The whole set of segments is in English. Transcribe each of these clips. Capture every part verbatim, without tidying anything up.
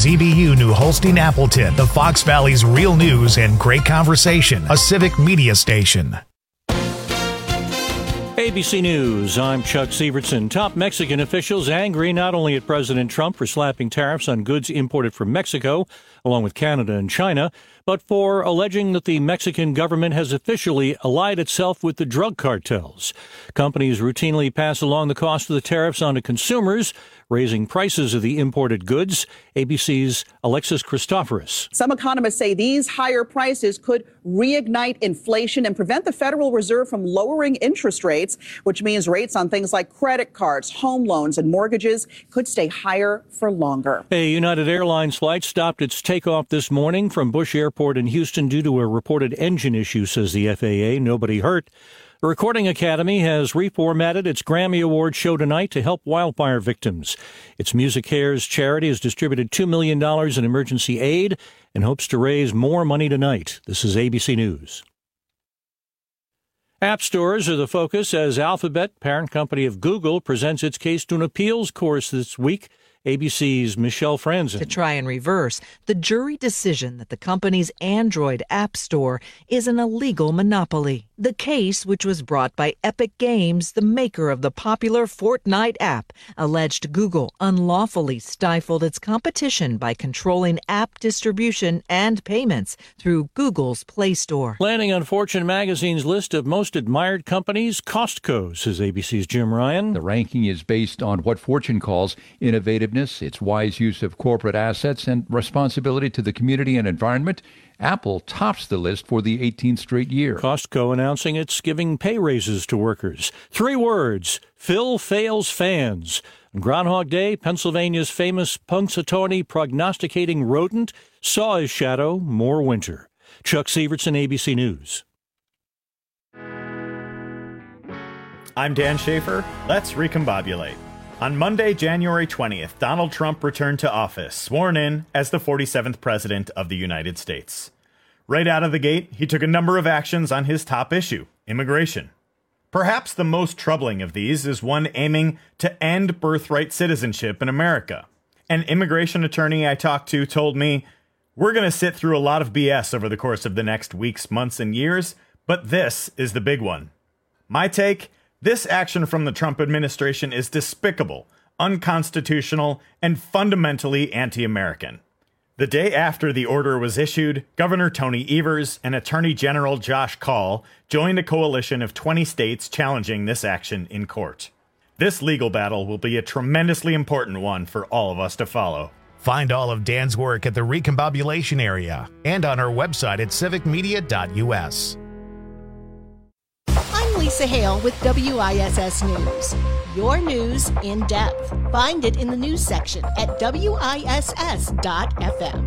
Z B U New Holstein Appleton, the Fox Valley's real news and great conversation, a civic media station. A B C News, I'm Chuck Sievertson. Top Mexican officials angry not only at President Trump for slapping tariffs on goods imported from Mexico, along with Canada and China, but for alleging that the Mexican government has officially allied itself with the drug cartels. Companies routinely pass along the cost of the tariffs on to consumers, raising prices of the imported goods. A B C's Alexis Christoforous. Some economists say these higher prices could reignite inflation and prevent the Federal Reserve from lowering interest rates, which means rates on things like credit cards, home loans, and mortgages could stay higher for longer. A United Airlines flight stopped its takeoff this morning from Bush Airport in Houston due to a reported engine issue, says the F A A. Nobody hurt. The Recording Academy has reformatted its Grammy Award show tonight to help wildfire victims. Its Music Cares charity has distributed two million dollars in emergency aid and hopes to raise more money tonight. This is A B C News. App stores are the focus as Alphabet, parent company of Google, presents its case to an appeals course this week. A B C's Michelle Franzen. To try and reverse the jury decision that the company's Android App Store is an illegal monopoly. The case, which was brought by Epic Games, the maker of the popular Fortnite app, alleged Google unlawfully stifled its competition by controlling app distribution and payments through Google's Play Store. Landing on Fortune magazine's list of most admired companies, Costco, says A B C's Jim Ryan. The ranking is based on what Fortune calls innovativeness, its wise use of corporate assets, and responsibility to the community and environment. Apple tops the list for the eighteenth straight year. Costco announcing it's giving pay raises to workers. Three words: Phil fails fans. On Groundhog Day, Pennsylvania's famous Punxsutawney prognosticating rodent saw his shadow more winter. Chuck Sievertson, A B C News. I'm Dan Schaefer. Let's recombobulate. On Monday, January twentieth, Donald Trump returned to office, sworn in as the forty-seventh President of the United States. Right out of the gate, he took a number of actions on his top issue, immigration. Perhaps the most troubling of these is one aiming to end birthright citizenship in America. An immigration attorney I talked to told me, "We're going to sit through a lot of B S over the course of the next weeks, months, and years, but this is the big one." My take? This action from the Trump administration is despicable, unconstitutional, and fundamentally anti-American. The day after the order was issued, Governor Tony Evers and Attorney General Josh Kaul joined a coalition of twenty states challenging this action in court. This legal battle will be a tremendously important one for all of us to follow. Find all of Dan's work at the Recombobulation area and on our website at civic media dot u s. I'm Lisa Hale with W I S S News. Your news in depth. Find it in the news section at W I S S dot F M.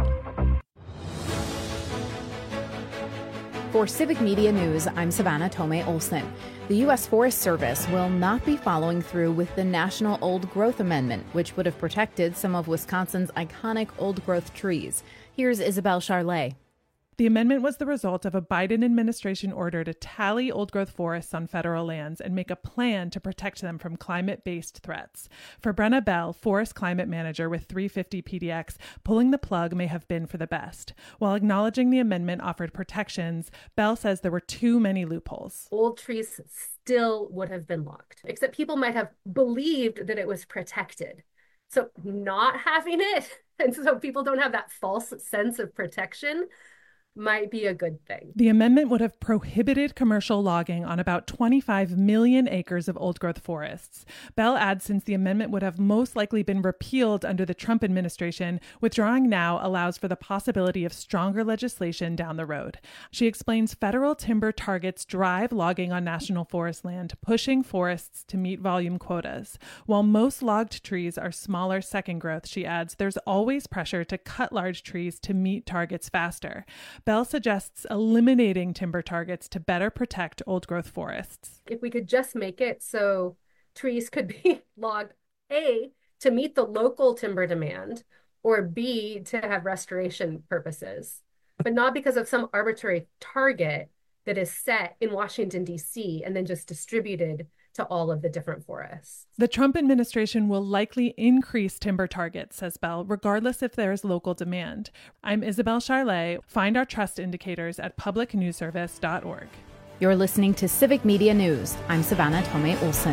For Civic Media News, I'm Savannah Tomei Olson. The U S Forest Service will not be following through with the National Old Growth Amendment, which would have protected some of Wisconsin's iconic old-growth trees. Here's Isabel Charlet. The amendment was the result of a Biden administration order to tally old-growth forests on federal lands and make a plan to protect them from climate-based threats. For Brenna Bell, forest climate manager with three fifty P D X, pulling the plug may have been for the best. While acknowledging the amendment offered protections, Bell says there were too many loopholes. Old trees still would have been logged, except people might have believed that it was protected. So not having it, and so people don't have that false sense of protection, might be a good thing. The amendment would have prohibited commercial logging on about twenty-five million acres of old-growth forests. Bell adds since the amendment would have most likely been repealed under the Trump administration, withdrawing now allows for the possibility of stronger legislation down the road. She explains federal timber targets drive logging on national forest land, pushing forests to meet volume quotas. While most logged trees are smaller second growth, she adds, there's always pressure to cut large trees to meet targets faster. Bell suggests eliminating timber targets to better protect old-growth forests. If we could just make it so trees could be logged, A, to meet the local timber demand, or B, to have restoration purposes, but not because of some arbitrary target that is set in Washington, D C, and then just distributed to all of the different forests. The Trump administration will likely increase timber targets, says Bell, regardless if there is local demand. I'm Isabel Charlet. Find our trust indicators at public news service dot org. You're listening to Civic Media News. I'm Savannah Tomei Olson.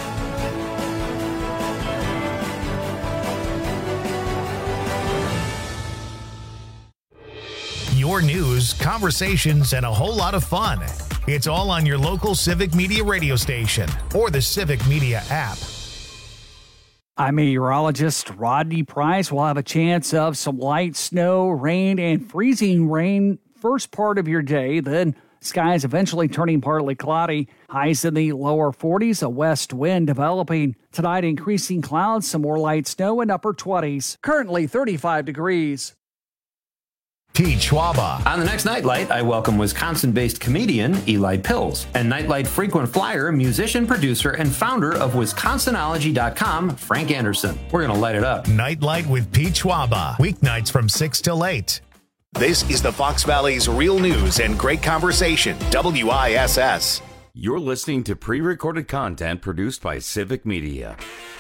Your news, conversations, and a whole lot of fun. It's all on your local Civic Media radio station or the Civic Media app. I'm meteorologist Rodney Price. We'll have a chance of some light snow, rain, and freezing rain first part of your day. Then skies eventually turning partly cloudy. Highs in the lower forties, a west wind developing. Tonight, increasing clouds, some more light snow and upper twenties. Currently thirty-five degrees. Pete Schwaba. On the next Nightlight, I welcome Wisconsin-based comedian Eli Pills and Nightlight frequent flyer, musician, producer, and founder of Wisconsinology dot com, Frank Anderson. We're going to light it up. Nightlight with Pete Schwaba. Weeknights from six till eight. This is the Fox Valley's real news and great conversation, W I S S. You're listening to pre-recorded content produced by Civic Media.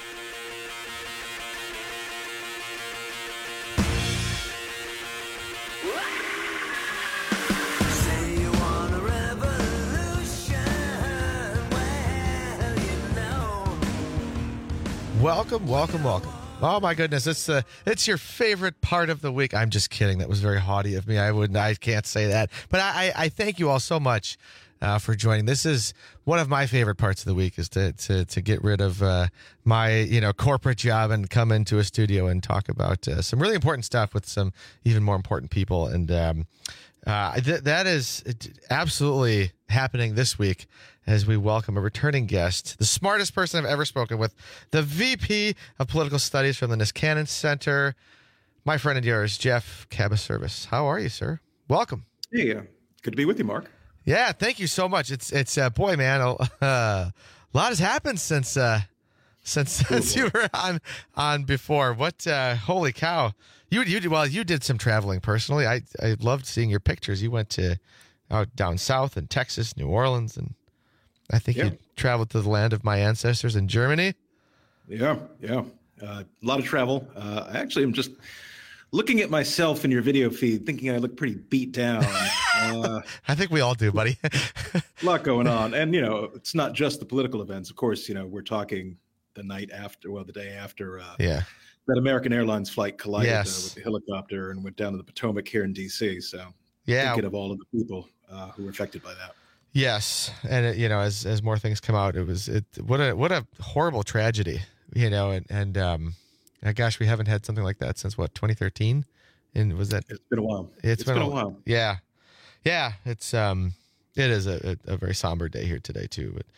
Welcome, welcome, welcome. Oh my goodness, it's uh, it's your favorite part of the week. I'm just kidding. That was very haughty of me. I wouldn't. I can't say that. But I, I, I thank you all so much uh, for joining. This is one of my favorite parts of the week, is to to to get rid of uh, my you know corporate job and come into a studio and talk about uh, some really important stuff with some even more important people. And um, uh, th- that is absolutely happening this week, as we welcome a returning guest, the smartest person I've ever spoken with, the V P of Political Studies from the Niskanen Center, my friend and yours, Jeff Cabaservice. How are you, sir? Welcome. Hey, uh, good to be with you, Mark. Yeah, thank you so much. It's it's uh, boy, man, uh, a lot has happened since uh, since since you were on on before. What? Uh, holy cow! You you well, you did some traveling personally. I I loved seeing your pictures. You went to out down south in Texas, New Orleans, and I think yeah. you traveled to the land of my ancestors in Germany. Yeah, yeah. Uh, a lot of travel. Uh, I actually am just looking at myself in your video feed, thinking I look pretty beat down. Uh, I think we all do, buddy. A lot going on. And, you know, it's not just the political events. Of course, you know, we're talking the night after, well, the day after uh, yeah. that American Airlines flight collided yes. uh, with the helicopter and went down to the Potomac here in D C. So yeah. thinking of all of the people uh, who were affected by that. Yes, and it, you know, as as more things come out, it was it what a what a horrible tragedy, you know, and and um, gosh, we haven't had something like that since what twenty thirteen, and was that? It's been a while. It's, it's been, been a while. Yeah, yeah, it's um, it is a, a, a very somber day here today too. But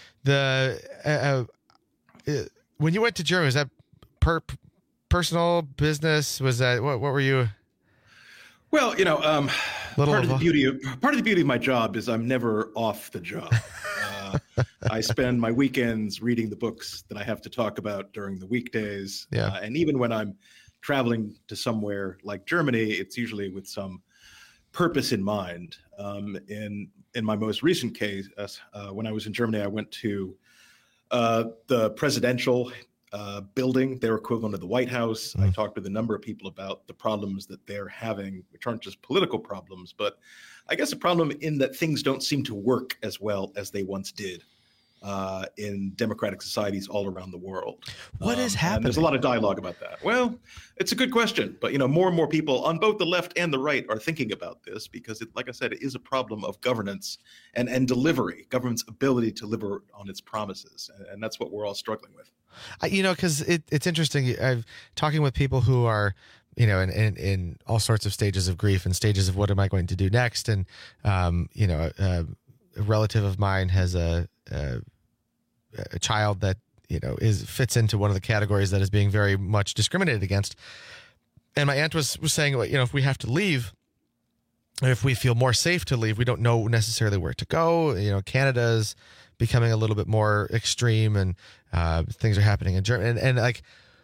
the uh, uh, when you went to Germany, was that per personal business? Was that what what were you? Well, you know, um, Little part of, of the beauty of part of the beauty of my job is I'm never off the job. Uh, I spend my weekends reading the books that I have to talk about during the weekdays. Yeah. Uh, and even when I'm traveling to somewhere like Germany, it's usually with some purpose in mind. Um, in in my most recent case, uh, when I was in Germany, I went to uh, the presidential Uh, building, their equivalent of the White House. Mm. I talked with a number of people about the problems that they're having, which aren't just political problems, but I guess a problem in that things don't seem to work as well as they once did uh, in democratic societies all around the world. What um, is happening? There's a lot of dialogue about that. Well, it's a good question, but you know, more and more people on both the left and the right are thinking about this because, it, like I said, it is a problem of governance and and delivery, government's ability to deliver on its promises, and, and that's what we're all struggling with. I, you know, because it, it's interesting. I'm talking with people who are, you know, in, in, in all sorts of stages of grief and stages of what am I going to do next. And, um, you know, a, a relative of mine has a, a a child that, you know, is fits into one of the categories that is being very much discriminated against. And my aunt was, was saying, you know, if we have to leave, if we feel more safe to leave, we don't know necessarily where to go. You know, Canada's becoming a little bit more extreme, and uh, things are happening in Germany. And, and like,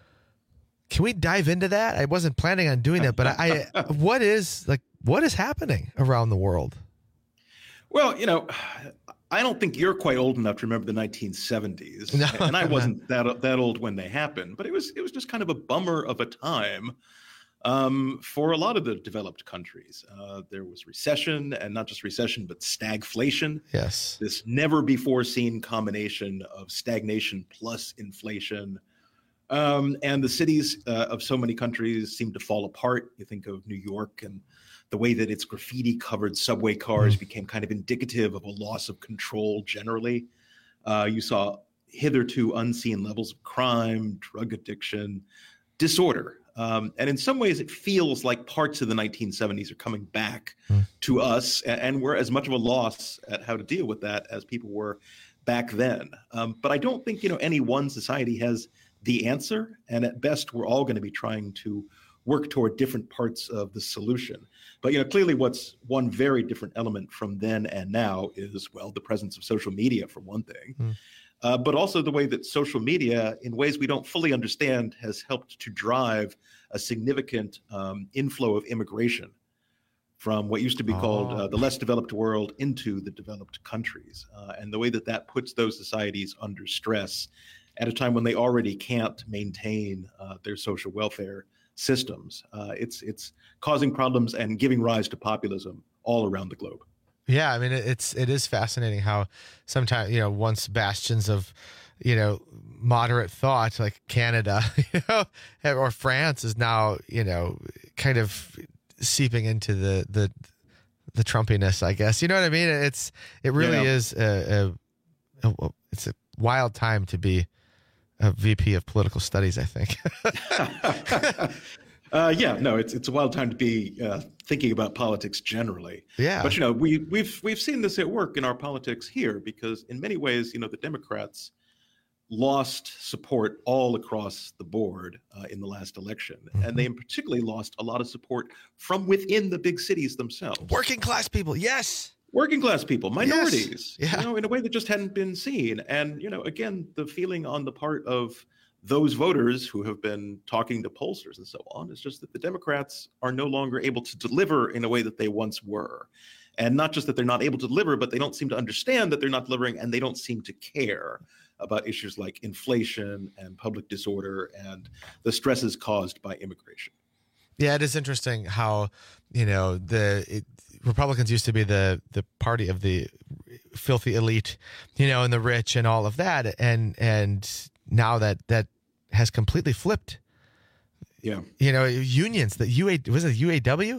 can we dive into that? I wasn't planning on doing that, but I, I what is like, what is happening around the world? Well, you know, I don't think you're quite old enough to remember the nineteen seventies, no, and I wasn't that that old when they happened. But it was it was just kind of a bummer of a time um, for a lot of the developed countries. Uh, there was recession, and not just recession, but stagflation. Yes, this never before seen combination of stagnation plus inflation. Um, and the cities uh, of so many countries seem to fall apart. You think of New York and the way that its graffiti-covered subway cars mm. became kind of indicative of a loss of control generally. Uh, you saw hitherto unseen levels of crime, drug addiction, disorder. Um, and in some ways, it feels like parts of the nineteen seventies are coming back mm. to us, and, and we're as much of a loss at how to deal with that as people were back then. Um, but I don't think, you know, any one society has the answer, and at best, we're all going to be trying to work toward different parts of the solution. But, you know, clearly what's one very different element from then and now is, well, the presence of social media, for one thing, mm. uh, but also the way that social media, in ways we don't fully understand, has helped to drive a significant um, inflow of immigration from what used to be oh. called uh, the less developed world into the developed countries. Uh, and the way that that puts those societies under stress at a time when they already can't maintain uh, their social welfare systems. Uh, it's it's causing problems and giving rise to populism all around the globe. Yeah, I mean, it's it is fascinating how sometimes, you know, once bastions of, you know, moderate thought like Canada, you know, or France is now, you know, kind of seeping into the the the Trumpiness, I guess. You know what I mean? It's it really yeah. is a, a, a it's a wild time to be a V P of political studies, I think. uh, yeah, no, it's it's a wild time to be uh, thinking about politics generally. Yeah, but you know, we we've we've seen this at work in our politics here, because in many ways, you know, the Democrats lost support all across the board uh, in the last election, mm-hmm. and they particularly lost a lot of support from within the big cities themselves. Working class people, yes. Working class people, minorities, yes. yeah. you know, in a way that just hadn't been seen. And, you know, again, the feeling on the part of those voters who have been talking to pollsters and so on is just that the Democrats are no longer able to deliver in a way that they once were. And not just that they're not able to deliver, but they don't seem to understand that they're not delivering, and they don't seem to care about issues like inflation and public disorder and the stresses caused by immigration. Yeah, it is interesting how, you know, the it, Republicans used to be the the party of the filthy elite, you know, and the rich and all of that, and and now that that has completely flipped. Yeah, you know, unions, the U A was it U A W,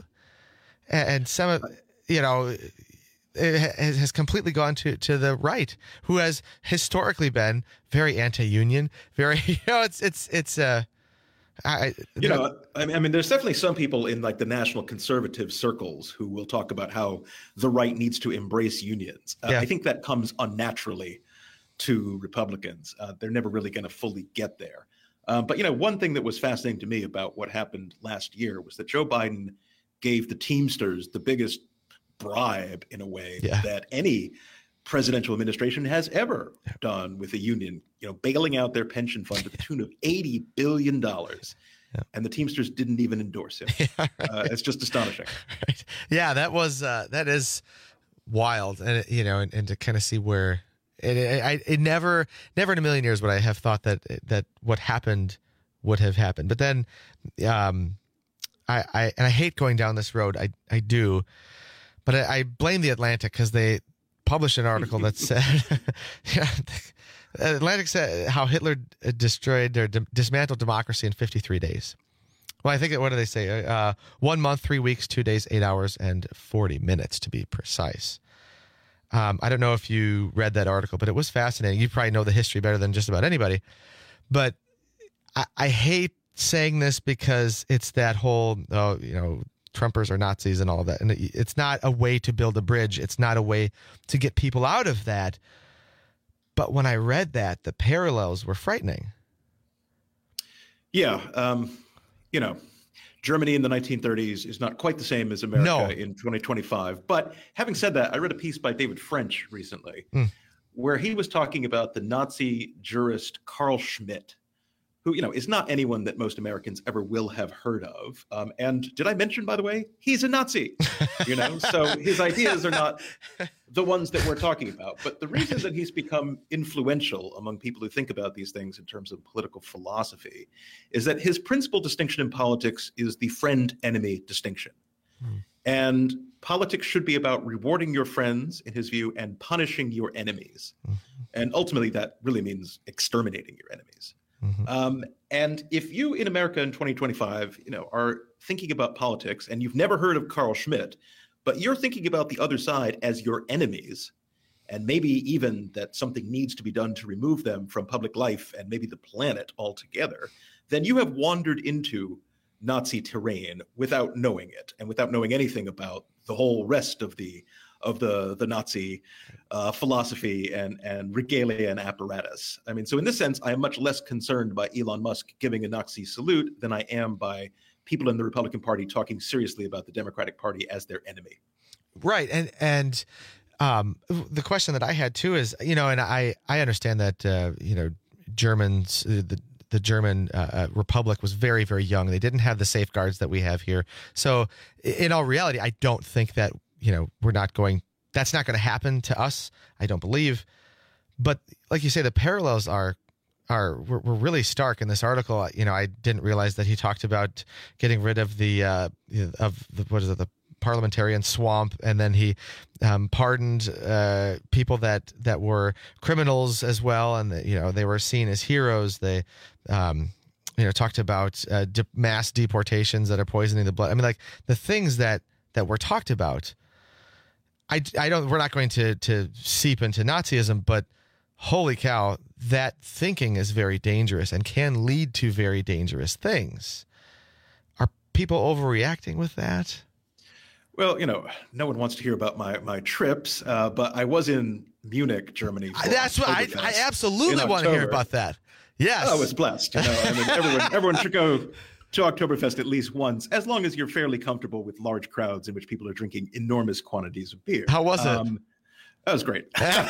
and some of, you know, it has completely gone to to the right, who has historically been very anti-union, very, you know, it's it's it's uh I, you know, I mean, I mean, there's definitely some people in like the national conservative circles who will talk about how the right needs to embrace unions. Uh, yeah. I think that comes unnaturally to Republicans. Uh, they're never really going to fully get there. Um, but, you know, one thing that was fascinating to me about what happened last year was that Joe Biden gave the Teamsters the biggest bribe, in a way, yeah. that any presidential administration has ever done with a union, you know, bailing out their pension fund to the tune of eighty billion dollars. Yeah. And the Teamsters didn't even endorse him. Yeah, right. uh, it's just astonishing. Right. Yeah, that was, uh, that is wild. And, it, you know, and, and to kind of see where it, it, I, it never, never in a million years would I have thought that, that what happened would have happened. But then, um, I, I, and I hate going down this road. I, I do, but I, I blame the Atlantic, because they published an article that said, yeah, Atlantic said how Hitler destroyed or dismantled democracy in fifty-three days. Well, I think, what do they say? Uh, one month, three weeks, two days, eight hours, and forty minutes to be precise. Um, I don't know if you read that article, but it was fascinating. You probably know the history better than just about anybody. But I, I hate saying this, because it's that whole, oh, you know, Trumpers are Nazis and all of that. And it's not a way to build a bridge. It's not a way to get people out of that. But when I read that, the parallels were frightening. Yeah. Um, you know, Germany in the nineteen thirties is not quite the same as America no. in twenty twenty-five. But having said that, I read a piece by David French recently, mm. where he was talking about the Nazi jurist Carl Schmitt, who, you know, is not anyone that most Americans ever will have heard of. Um, and did I mention, by the way, he's a Nazi, you know, so his ideas are not the ones that we're talking about. But the reason that he's become influential among people who think about these things in terms of political philosophy is that his principal distinction in politics is the friend-enemy distinction. Hmm. And politics should be about rewarding your friends, in his view, and punishing your enemies. Mm-hmm. And ultimately, that really means exterminating your enemies. Mm-hmm. Um, and if you in America in twenty twenty-five, you know, are thinking about politics and you've never heard of Carl Schmitt, but you're thinking about the other side as your enemies, and maybe even that something needs to be done to remove them from public life and maybe the planet altogether, then you have wandered into Nazi terrain without knowing it and without knowing anything about the whole rest of the of the the Nazi uh, philosophy and and regalia and apparatus. I mean, so in this sense, I am much less concerned by Elon Musk giving a Nazi salute than I am by people in the Republican Party talking seriously about the Democratic Party as their enemy. Right, and and um, the question that I had too is, you know, and I I understand that uh, you know Germans uh, the. The German uh, Republic was very, very young. They didn't have the safeguards that we have here. So in all reality, I don't think that, you know, we're not going, that's not going to happen to us. I don't believe. But like you say, the parallels are, are, were, were really stark in this article. You know, I didn't realize that he talked about getting rid of the, uh, of the, what is it, the parliamentarian swamp, and then he um, pardoned uh, people that that were criminals as well, and the, you know they were seen as heroes. They um, you know talked about uh, de- mass deportations that are poisoning the blood. I mean, like the things that that were talked about. I, I don't. We're not going to to seep into Nazism, but holy cow, that thinking is very dangerous and can lead to very dangerous things. Are people overreacting with that? Well, you know, no one wants to hear about my my trips, uh, but I was in Munich, Germany. That's what I, I absolutely want to hear about that. Yes, I was blessed. You know, I mean, everyone everyone should go to Oktoberfest at least once, as long as you're fairly comfortable with large crowds in which people are drinking enormous quantities of beer. How was it? Um, that was great.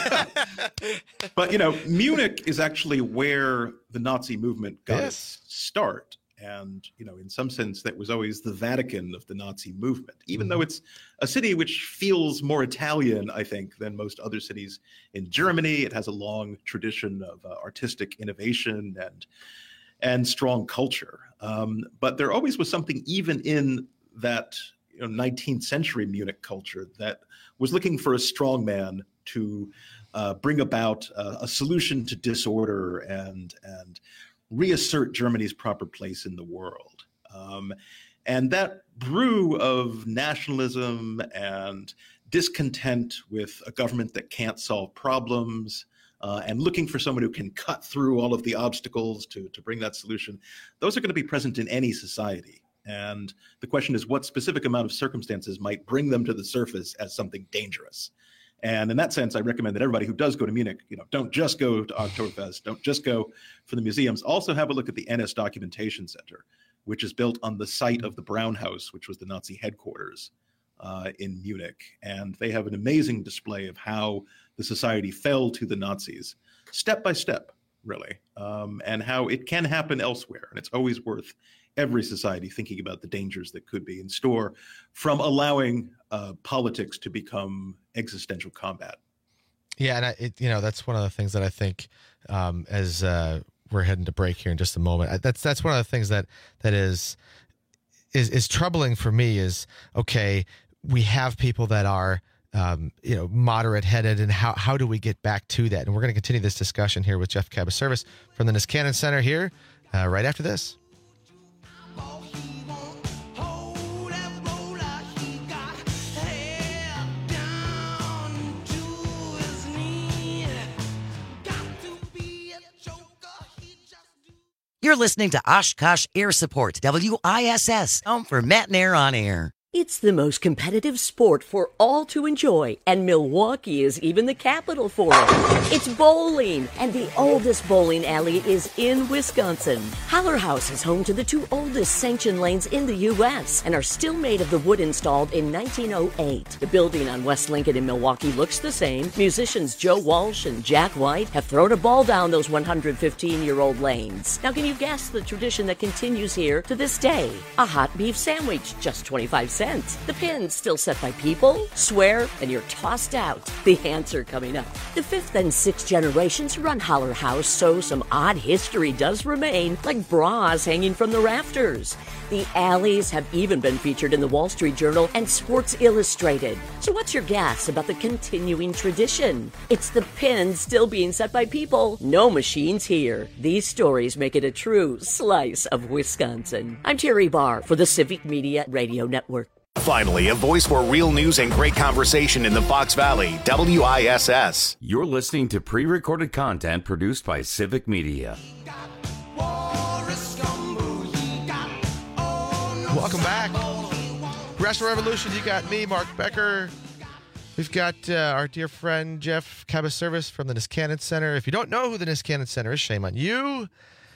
But you know, Munich is actually where the Nazi movement got yes. its start. And, you know, in some sense, that was always the Vatican of the Nazi movement, even mm-hmm. though it's a city which feels more Italian, I think, than most other cities in Germany. It has a long tradition of uh, artistic innovation and and strong culture. Um, but there always was something even in that you know, nineteenth century Munich culture that was looking for a strong man to uh, bring about uh, a solution to disorder and and reassert Germany's proper place in the world. Um, and that brew of nationalism and discontent with a government that can't solve problems uh, and looking for someone who can cut through all of the obstacles to, to bring that solution, those are going to be present in any society. And the question is, what specific amount of circumstances might bring them to the surface as something dangerous? And in that sense, I recommend that everybody who does go to Munich, you know, don't just go to Oktoberfest, don't just go for the museums. Also have a look at the N S Documentation Center, which is built on the site of the Braun House, which was the Nazi headquarters uh, in Munich. And they have an amazing display of how the society fell to the Nazis, step by step, really, um, and how it can happen elsewhere. And it's always worth every society thinking about the dangers that could be in store from allowing uh, politics to become existential combat. Yeah, and I, it, you know that's one of the things that I think um, as uh, we're heading to break here in just a moment. That's that's one of the things that that is is is troubling for me. Is okay, we have people that are um, you know moderate headed, and how how do we get back to that? And we're going to continue this discussion here with Jeff Cabaservis from the Niskanen Center here uh, right after this. You're listening to Oshkosh Air Support, W I S S, home for Matt and Air on Air. It's the most competitive sport for all to enjoy, and Milwaukee is even the capital for it. It's bowling, and the oldest bowling alley is in Wisconsin. Holler House is home to the two oldest sanctioned lanes in the U S and are still made of the wood installed in nineteen oh eight. The building on West Lincoln in Milwaukee looks the same. Musicians Joe Walsh and Jack White have thrown a ball down those one hundred fifteen-year-old lanes. Now, can you guess the tradition that continues here to this day? A hot beef sandwich, just twenty-five cents. The pin's still set by people, swear, and you're tossed out. The answer coming up. The fifth and sixth generations run Holler House, so some odd history does remain, like bras hanging from the rafters. The alleys have even been featured in the Wall Street Journal and Sports Illustrated. So what's your guess about the continuing tradition? It's the pin still being set by people. No machines here. These stories make it a true slice of Wisconsin. I'm Terry Barr for the Civic Media Radio Network. Finally, a voice for real news and great conversation in the Fox Valley, W I S S. You're listening to pre-recorded content produced by Civic Media. Welcome back. Wrestling Revolution, you got me, Mark Becker. We've got uh, our dear friend Jeff Cabaservice from the Niskanen Center. If you don't know who the Niskanen Center is, shame on you.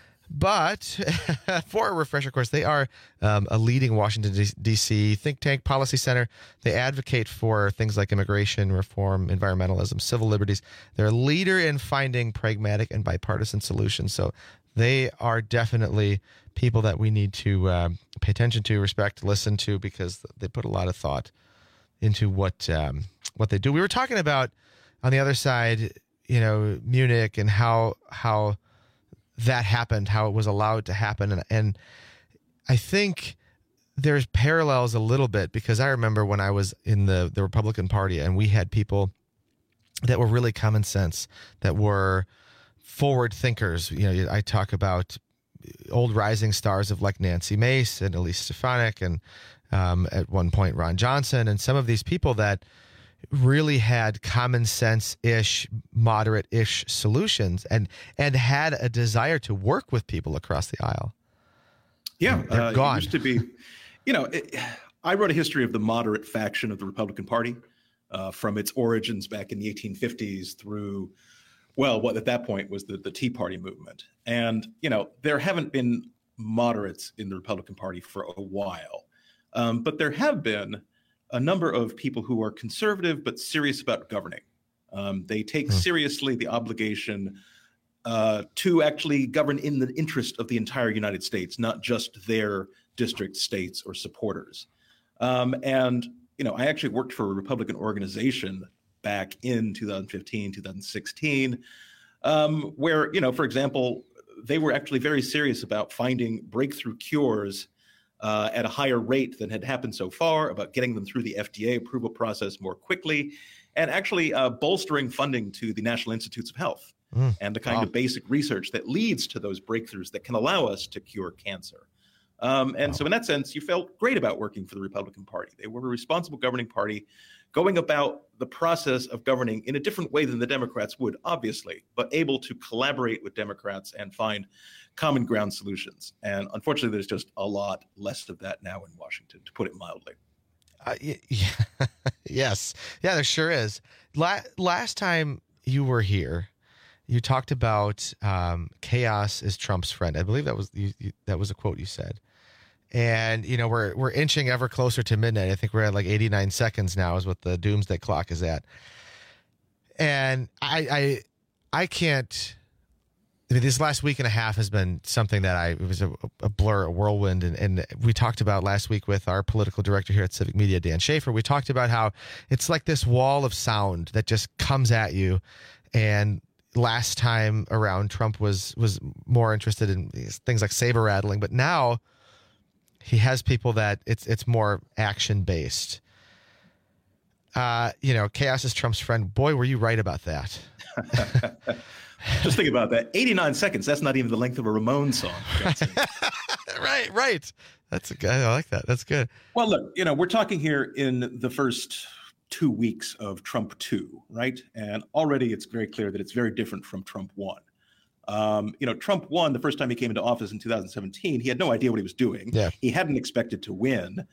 But for a refresher course, they are um, a leading Washington, D C think tank policy center. They advocate for things like immigration reform, environmentalism, civil liberties. They're a leader in finding pragmatic and bipartisan solutions. So they are definitely people that we need to uh, pay attention to, respect, listen to, because they put a lot of thought into what um, what they do. We were talking about on the other side, you know, Munich and how how. that happened, how it was allowed to happen. And, and I think there's parallels a little bit, because I remember when I was in the, the Republican Party and we had people that were really common sense, that were forward thinkers. You know, I talk about old rising stars of like Nancy Mace and Elise Stefanik and um, at one point Ron Johnson, and some of these people that really had common sense-ish, moderate-ish solutions, and and had a desire to work with people across the aisle. Yeah, they're uh, gone. It used to be, you know, it, I wrote a history of the moderate faction of the Republican Party uh, from its origins back in the eighteen fifties through, well, what at that point was the, the Tea Party movement. And, you know, there haven't been moderates in the Republican Party for a while, um, but there have been a number of people who are conservative but serious about governing. Um, they take mm. seriously the obligation uh, to actually govern in the interest of the entire United States, not just their district, states, or supporters. Um, and, you know, I actually worked for a Republican organization back in two thousand fifteen, two thousand sixteen, um, where, you know, for example, they were actually very serious about finding breakthrough cures Uh, at a higher rate than had happened so far, about getting them through the F D A approval process more quickly, and actually uh, bolstering funding to the National Institutes of Health mm, and the kind wow. of basic research that leads to those breakthroughs that can allow us to cure cancer. Um, and wow. so in that sense, you felt great about working for the Republican Party. They were a responsible governing party, going about the process of governing in a different way than the Democrats would, obviously, but able to collaborate with Democrats and find common ground solutions. And unfortunately, there's just a lot less of that now in Washington, to put it mildly. Uh, yeah, yes. Yeah, there sure is. La- last time you were here, you talked about um, chaos is Trump's friend. I believe that was you, you, that was a quote you said. And, you know, we're we're inching ever closer to midnight. I think we're at like eighty-nine seconds now is what the doomsday clock is at. And I I, I can't... I mean, this last week and a half has been something that I, it was a, a blur, a whirlwind. And, and we talked about last week with our political director here at Civic Media, Dan Schaefer. We talked about how it's like this wall of sound that just comes at you. And last time around, Trump was, was more interested in things like saber rattling. But now he has people that it's, it's more action based. Uh, you know, chaos is Trump's friend. Boy, were you right about that. Just think about that. eighty-nine seconds. That's not even the length of a Ramones song. right, right. That's a good. I like that. That's good. Well, look, you know, we're talking here in the first two weeks of Trump two, right? And already it's very clear that it's very different from Trump one. Um, you know, Trump one, the first time he came into office in two thousand seventeen, he had no idea what he was doing. Yeah. He hadn't expected to win.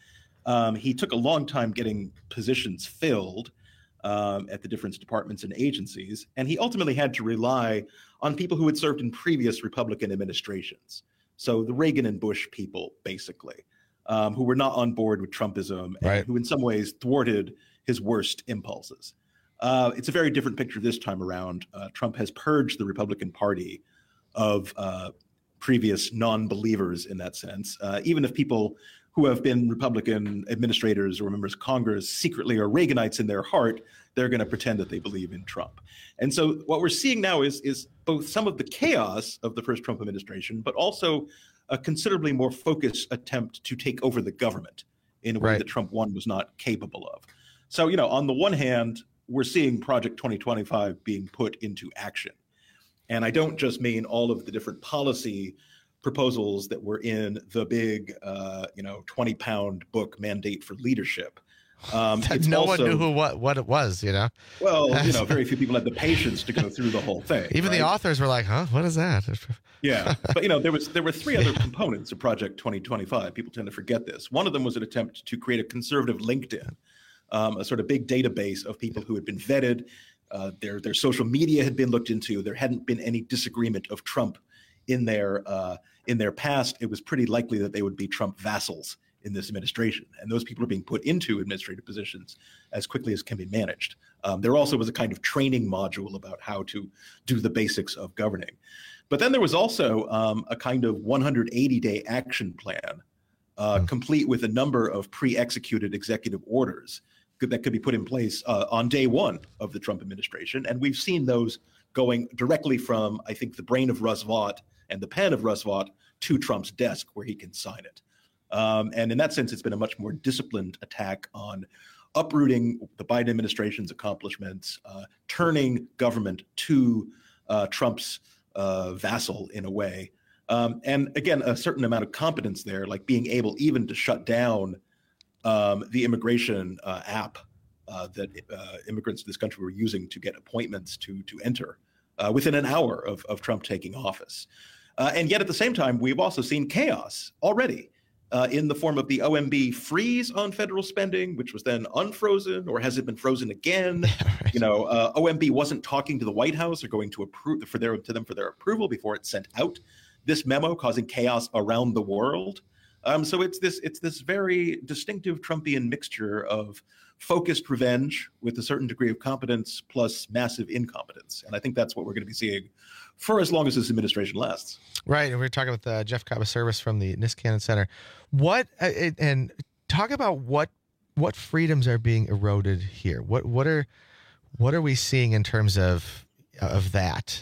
Um, he took a long time getting positions filled um, at the different departments and agencies, and he ultimately had to rely on people who had served in previous Republican administrations. So the Reagan and Bush people, basically, um, who were not on board with Trumpism and right. who in some ways thwarted his worst impulses. Uh, it's a very different picture this time around. Uh, Trump has purged the Republican Party of uh, previous non-believers in that sense. Uh, even if people who have been Republican administrators or members of Congress secretly are Reaganites in their heart, they're going to pretend that they believe in Trump. And so what we're seeing now is, is both some of the chaos of the first Trump administration, but also a considerably more focused attempt to take over the government in a way right. that Trump one was not capable of. So, you know, on the one hand, we're seeing Project twenty twenty-five being put into action. And I don't just mean all of the different policy proposals that were in the big, uh, you know, twenty pound book Mandate for Leadership. Um, it's no also, one knew who what, what it was, you know? Well, you know, very few people had the patience to go through the whole thing. Even right? the authors were like, huh, what is that? Yeah. But, you know, there was there were three other components of Project twenty twenty-five. People tend to forget this. One of them was an attempt to create a conservative LinkedIn, um, a sort of big database of people who had been vetted. Uh, their their social media had been looked into. There hadn't been any disagreement of Trump in their uh, in their past. It was pretty likely that they would be Trump vassals in this administration, and those people are being put into administrative positions as quickly as can be managed. Um, there also was a kind of training module about how to do the basics of governing. But then there was also um, a kind of one hundred eighty day action plan, uh, mm. complete with a number of pre-executed executive orders that could be put in place uh, on day one of the Trump administration. And we've seen those going directly from, I think, the brain of Russ Vought and the pen of Russ Vought to Trump's desk where he can sign it. Um, and in that sense, it's been a much more disciplined attack on uprooting the Biden administration's accomplishments, uh, turning government to uh, Trump's uh, vassal in a way. Um, and again, a certain amount of competence there, like being able even to shut down um, the immigration uh, app uh, that uh, immigrants to this country were using to get appointments to, to enter uh, within an hour of, of Trump taking office. Uh, and yet at the same time, we've also seen chaos already. Uh, in the form of the O M B freeze on federal spending, which was then unfrozen, or has it been frozen again? Right. You know, uh, O M B wasn't talking to the White House or going to approve for their to them for their approval before it's sent out. This memo causing chaos around the world. Um, so it's this it's this very distinctive Trumpian mixture of focused revenge with a certain degree of competence plus massive incompetence, and I think that's what we're going to be seeing for as long as this administration lasts. Right, and we we're talking with uh, Jeff Kabaservice from the Niskanen Center. What uh, and talk about what what freedoms are being eroded here. What what are what are we seeing in terms of of that?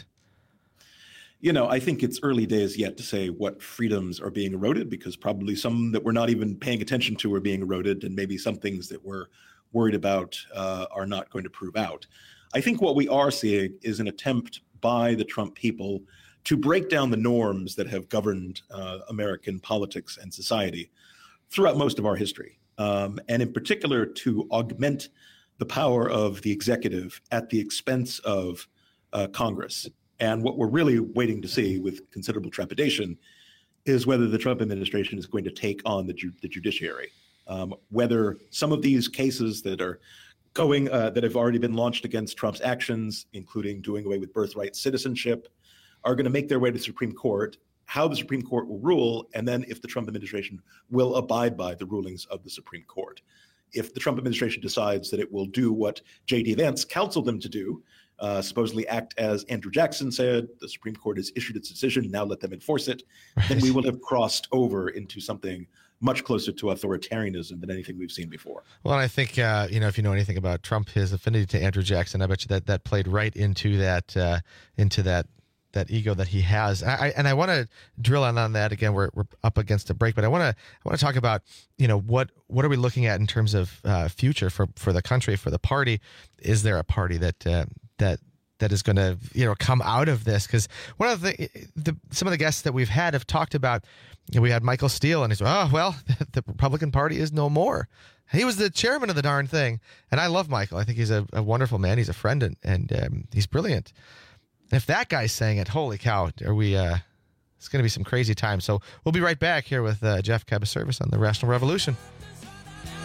You know, I think it's early days yet to say what freedoms are being eroded, because probably some that we're not even paying attention to are being eroded, and maybe some things that we're worried about uh, are not going to prove out. I think what we are seeing is an attempt by the Trump people to break down the norms that have governed uh, American politics and society throughout most of our history, um, and in particular to augment the power of the executive at the expense of uh, Congress. And what we're really waiting to see with considerable trepidation is whether the Trump administration is going to take on the, ju- the judiciary, um, whether some of these cases that are going uh, that have already been launched against Trump's actions, including doing away with birthright citizenship, are going to make their way to the Supreme Court, how the Supreme Court will rule, and then if the Trump administration will abide by the rulings of the Supreme Court. If the Trump administration decides that it will do what J D Vance counseled them to do, uh, supposedly act as Andrew Jackson said, the Supreme Court has issued its decision, now let them enforce it, right. Then we will have crossed over into something much closer to authoritarianism than anything we've seen before. Well, and I think, uh, you know, if you know anything about Trump, his affinity to Andrew Jackson, I bet you that that played right into that, uh, into that, that ego that he has. And I, and I want to drill on, on that again. We're, we're up against a break, but I want to, I want to talk about, you know, what, what are we looking at in terms of uh, future for, for the country, for the party? Is there a party that, uh, that, that is going to, you know, come out of this? Because one of the, the, some of the guests that we've had have talked about, you know, we had Michael Steele, and he's, oh, well, the Republican Party is no more. He was the chairman of the darn thing. And I love Michael. I think he's a, a wonderful man. He's a friend, and, and um, he's brilliant. And if that guy's saying it, holy cow, are we, uh, it's going to be some crazy time. So we'll be right back here with uh, Jeff Kabaservice on the Rational Revolution.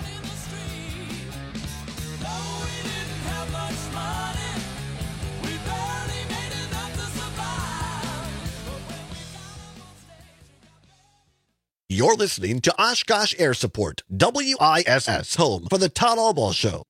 You're listening to Oshkosh Air Support, W I S S, home for the Todd Albaugh Show.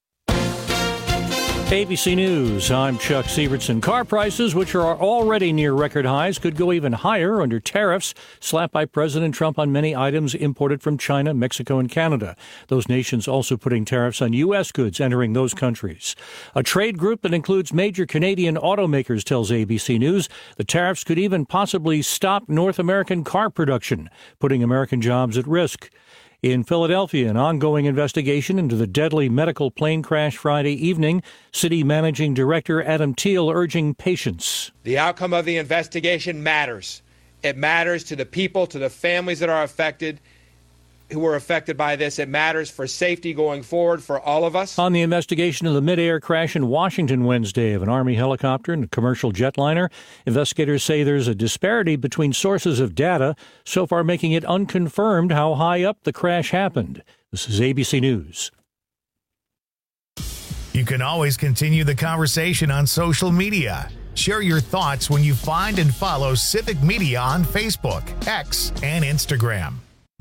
A B C News, I'm Chuck Sievertson. Car prices, which are already near record highs, could go even higher under tariffs slapped by President Trump on many items imported from China, Mexico, and Canada. Those nations also putting tariffs on U S goods entering those countries. A trade group that includes major Canadian automakers tells A B C News the tariffs could even possibly stop North American car production, putting American jobs at risk. In Philadelphia, an ongoing investigation into the deadly medical plane crash Friday evening. City Managing Director Adam Thiel urging patience. The outcome of the investigation matters. It matters to the people, to the families that are affected, who were affected by this. It matters for safety going forward for all of us. On the investigation of the mid-air crash in Washington Wednesday of an Army helicopter and a commercial jetliner, investigators say there's a disparity between sources of data, so far making it unconfirmed how high up the crash happened. This is A B C News. You can always continue the conversation on social media. Share your thoughts when you find and follow Civic Media on Facebook, X, and Instagram.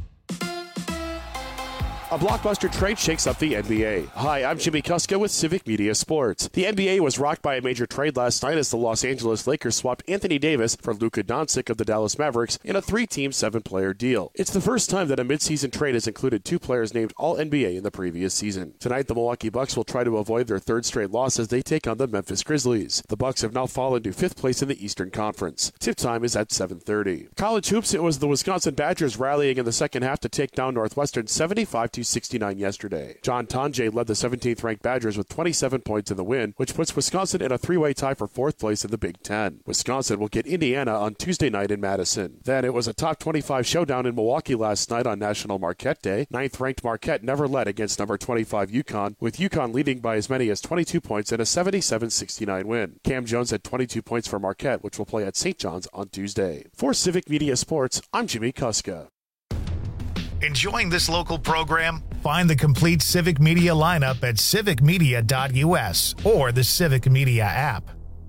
A blockbuster trade shakes up the N B A. Hi, I'm Jimmy Kuska with Civic Media Sports. The N B A was rocked by a major trade last night as the Los Angeles Lakers swapped Anthony Davis for Luka Doncic of the Dallas Mavericks in a three-team, seven-player deal. It's the first time that a midseason trade has included two players named All N B A in the previous season. Tonight, the Milwaukee Bucks will try to avoid their third straight loss as they take on the Memphis Grizzlies. The Bucks have now fallen to fifth place in the Eastern Conference. Tip time is at seven thirty. College hoops, it was the Wisconsin Badgers rallying in the second half to take down Northwestern seventy-five to sixty-nine yesterday. John Tonje led the seventeenth-ranked Badgers with twenty-seven points in the win, which puts Wisconsin in a three-way tie for fourth place in the Big Ten. Wisconsin will get Indiana on Tuesday night in Madison. Then it was a top twenty-five showdown in Milwaukee last night on National Marquette Day. Ninth-ranked Marquette never led against number twenty-five UConn, with UConn leading by as many as twenty-two points in a seventy-seven sixty-nine win. Cam Jones had twenty-two points for Marquette, which will play at Saint John's on Tuesday. For Civic Media Sports, I'm Jimmy Kuska. Enjoying this local program? Find the complete Civic Media lineup at civic media dot u s or the Civic Media app.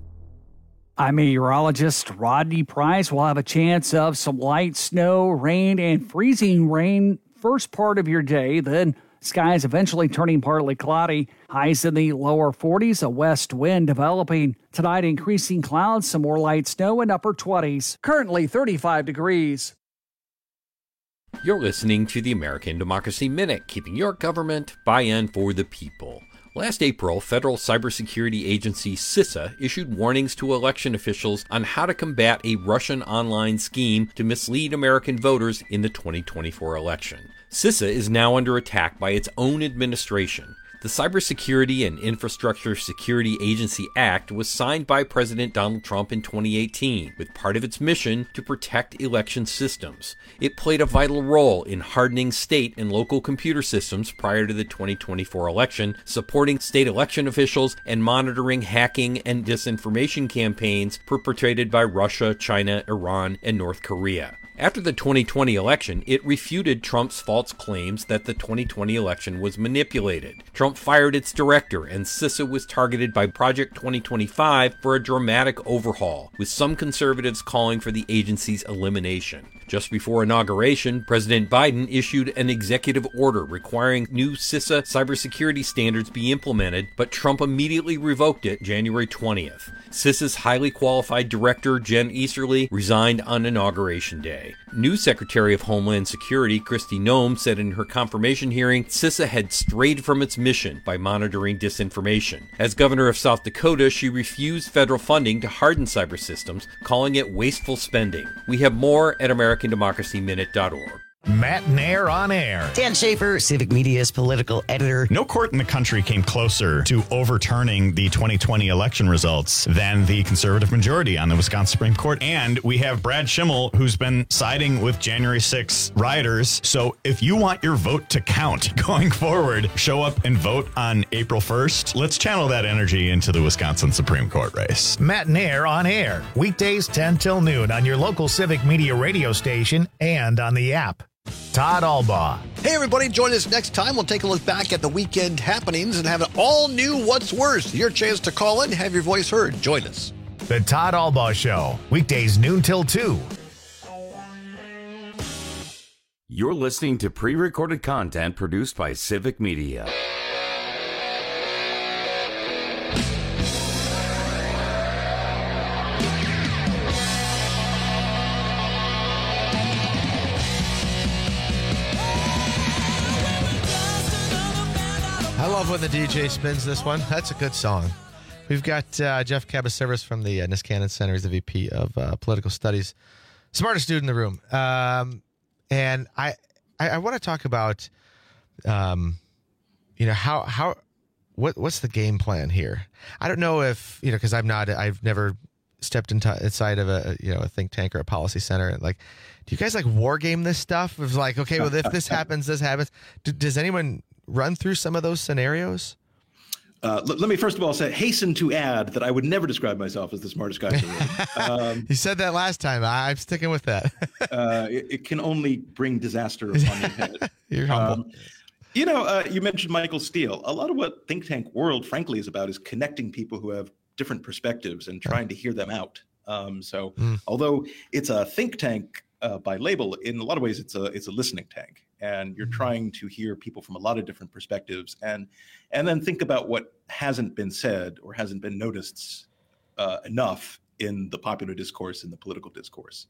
I'm meteorologist Rodney Price. We'll have a chance of some light snow, rain, and freezing rain first part of your day. Then skies eventually turning partly cloudy. Highs in the lower forties, a west wind developing. Tonight, increasing clouds, some more light snow and upper twenties. Currently thirty-five degrees. You're listening to the American Democracy Minute, keeping your government by and for the people. Last April, federal cybersecurity agency CISA issued warnings to election officials on how to combat a Russian online scheme to mislead American voters in the twenty twenty-four election. CISA is now under attack by its own administration. The Cybersecurity and Infrastructure Security Agency Act was signed by President Donald Trump in twenty eighteen, with part of its mission to protect election systems. It played a vital role in hardening state and local computer systems prior to the twenty twenty-four election, supporting state election officials, and monitoring hacking and disinformation campaigns perpetrated by Russia, China, Iran, and North Korea. After the twenty twenty election, it refuted Trump's false claims that the twenty twenty election was manipulated. Trump fired its director, and CISA was targeted by Project twenty twenty-five for a dramatic overhaul, with some conservatives calling for the agency's elimination. Just before inauguration, President Biden issued an executive order requiring new CISA cybersecurity standards be implemented, but Trump immediately revoked it January twentieth. CISA's highly qualified director, Jen Easterly, resigned on Inauguration Day. New Secretary of Homeland Security, Kristi Noem, said in her confirmation hearing CISA had strayed from its mission by monitoring disinformation. As governor of South Dakota, she refused federal funding to harden cyber systems, calling it wasteful spending. We have more at american democracy minute dot org. Matt Nair on air. Dan Schaefer, Civic Media's political editor. No court in the country came closer to overturning the twenty twenty election results than the conservative majority on the Wisconsin Supreme Court. And we have Brad Schimmel, who's been siding with January sixth rioters. So if you want your vote to count going forward, show up and vote on April first. Let's channel that energy into the Wisconsin Supreme Court race. Matt Nair on air. Weekdays ten till noon on your local Civic Media radio station and on the app. Todd Albaugh. Hey, everybody, join us next time. We'll take a look back at the weekend happenings and have an all-new What's Worse. Your chance to call in, have your voice heard. Join us. The Todd Albaugh Show, weekdays noon till two. You're listening to pre-recorded content produced by Civic Media. I love when the D J spins this one. That's a good song. We've got uh, Jeff Cabaservis from the uh, Niskanen Center. He's the V P of uh, Political Studies. Smartest dude in the room. Um, and I I, I want to talk about, um, you know, how, how what what's the game plan here? I don't know if, you know, because I'm not, I've never stepped into, inside of a, you know, a think tank or a policy center. Like, do you guys like war game this stuff? It's like, okay, well, if this happens, this happens. Do, does anyone run through some of those scenarios? Uh, let, let me first of all say, hasten to add that I would never describe myself as the smartest guy in the room. Um, you said that last time. I'm sticking with that. uh, it, it can only bring disaster upon your head. You're humble. Um, you know, uh, you mentioned Michael Steele. A lot of what Think Tank World, frankly, is about is connecting people who have different perspectives and trying to hear them out. Um, so mm. although it's a think tank uh, by label, in a lot of ways, it's a it's a listening tank. And you're trying to hear people from a lot of different perspectives and and then think about what hasn't been said or hasn't been noticed uh, enough in the popular discourse, in the political discourse.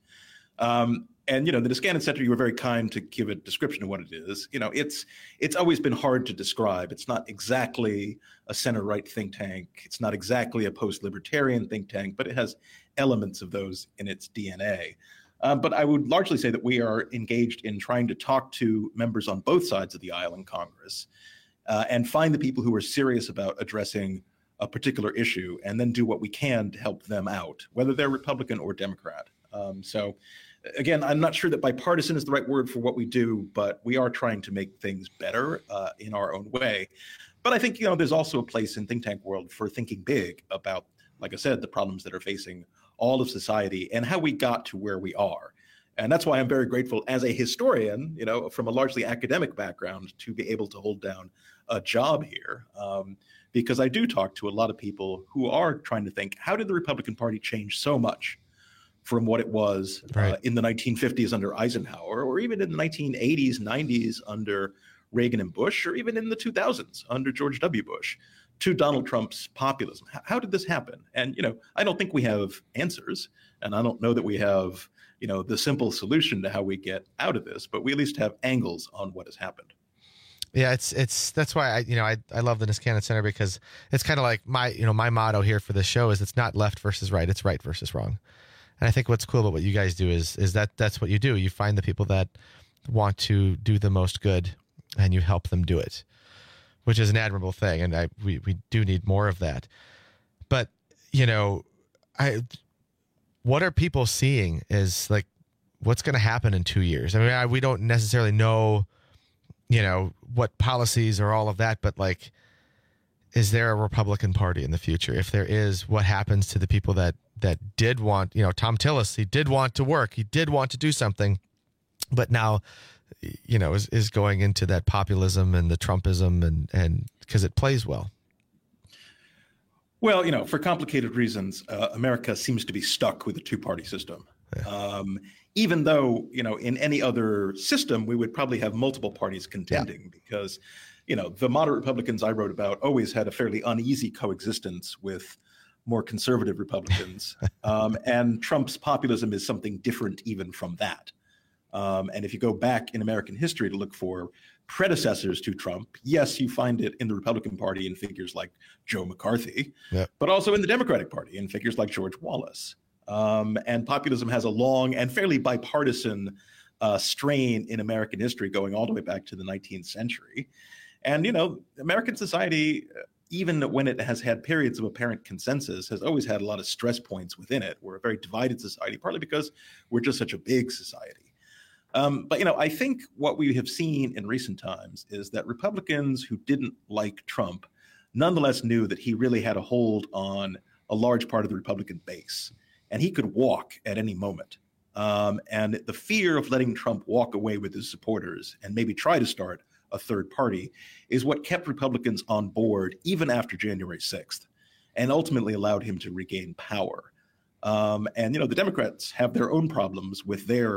Um, and, you know, the Niskanen Center, you were very kind to give a description of what it is. You know, it's it's always been hard to describe. It's not exactly a center-right think tank. It's not exactly a post-libertarian think tank, but it has elements of those in its D N A. Uh, but I would largely say that we are engaged in trying to talk to members on both sides of the aisle in Congress uh, and find the people who are serious about addressing a particular issue and then do what we can to help them out, whether they're Republican or Democrat. Um, so, again, I'm not sure that bipartisan is the right word for what we do, but we are trying to make things better uh, in our own way. But I think, you know, there's also a place in think tank world for thinking big about, like I said, the problems that are facing all of society and how we got to where we are. And that's why I'm very grateful as a historian, you know, from a largely academic background, to be able to hold down a job here. Um, because I do talk to a lot of people who are trying to think, how did the Republican Party change so much from what it was right. uh, in the nineteen fifties under Eisenhower, or even in the nineteen eighties, nineties under Reagan and Bush, or even in the two thousands under George W. Bush, to Donald Trump's populism? How did this happen? And, you know, I don't think we have answers, and I don't know that we have, you know, the simple solution to how we get out of this, but we at least have angles on what has happened. Yeah, it's it's that's why I you know I I love the Niskanen Center, because it's kind of like my you know my motto here for this show is it's not left versus right, it's right versus wrong. And I think what's cool about what you guys do is is that that's what you do. You find the people that want to do the most good, and you help them do it, which is an admirable thing, and I we we do need more of that. But you know, I what are people seeing is like what's going to happen in two years? I mean, I, we don't necessarily know, you know, what policies or all of that, but like, is there a Republican Party in the future? If there is, what happens to the people that that did want, you know, Tom Tillis, he did want to work, he did want to do something, but now, you know, is, is going into that populism and the Trumpism and and because it plays well. Well, you know, for complicated reasons, uh, America seems to be stuck with a two-party system. Yeah. Um, even though, you know, in any other system, we would probably have multiple parties contending, yeah. because, you know, the moderate Republicans I wrote about always had a fairly uneasy coexistence with more conservative Republicans. um, and Trump's populism is something different even from that. Um, and if you go back in American history to look for predecessors to Trump, yes, you find it in the Republican Party in figures like Joe McCarthy, yep. but also in the Democratic Party in figures like George Wallace. Um, and populism has a long and fairly bipartisan uh, strain in American history going all the way back to the nineteenth century. And, you know, American society, even when it has had periods of apparent consensus, has always had a lot of stress points within it. We're a very divided society, partly because we're just such a big society. Um, but, you know, I think what we have seen in recent times is that Republicans who didn't like Trump nonetheless knew that he really had a hold on a large part of the Republican base, and he could walk at any moment. Um, and the fear of letting Trump walk away with his supporters and maybe try to start a third party is what kept Republicans on board even after January sixth and ultimately allowed him to regain power. Um, and, you know, the Democrats have their own problems with their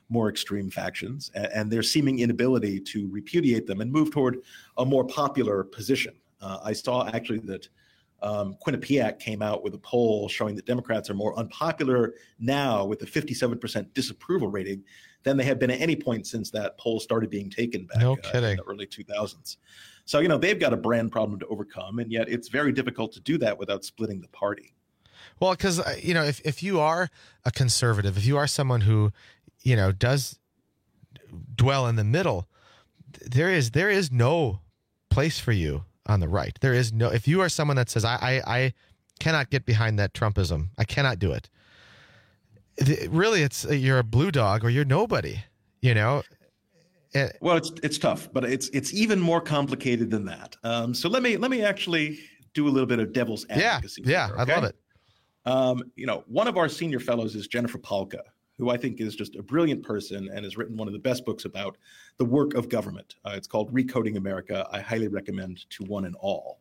more extreme factions and, and their seeming inability to repudiate them and move toward a more popular position. Uh, I saw actually that um, Quinnipiac came out with a poll showing that Democrats are more unpopular now with a fifty-seven percent disapproval rating than they have been at any point since that poll started being taken back no uh, kidding. in the early two thousands. So, you know, they've got a brand problem to overcome, and yet it's very difficult to do that without splitting the party. Well, because, you know, if, if you are a conservative, if you are someone who, you know, does dwell in the middle, there is there is no place for you on the right. There is no, if you are someone that says, I, I, I cannot get behind that Trumpism, I cannot do it. it really, it's you're a blue dog or you're nobody, you know? It, well, it's it's tough, but it's it's even more complicated than that. Um, so let me let me actually do a little bit of devil's advocacy. Yeah, yeah, here, okay? I love it. Um, you know, one of our senior fellows is Jennifer Palka, who I think is just a brilliant person and has written one of the best books about the work of government. Uh, it's called Recoding America. I highly recommend to one and all.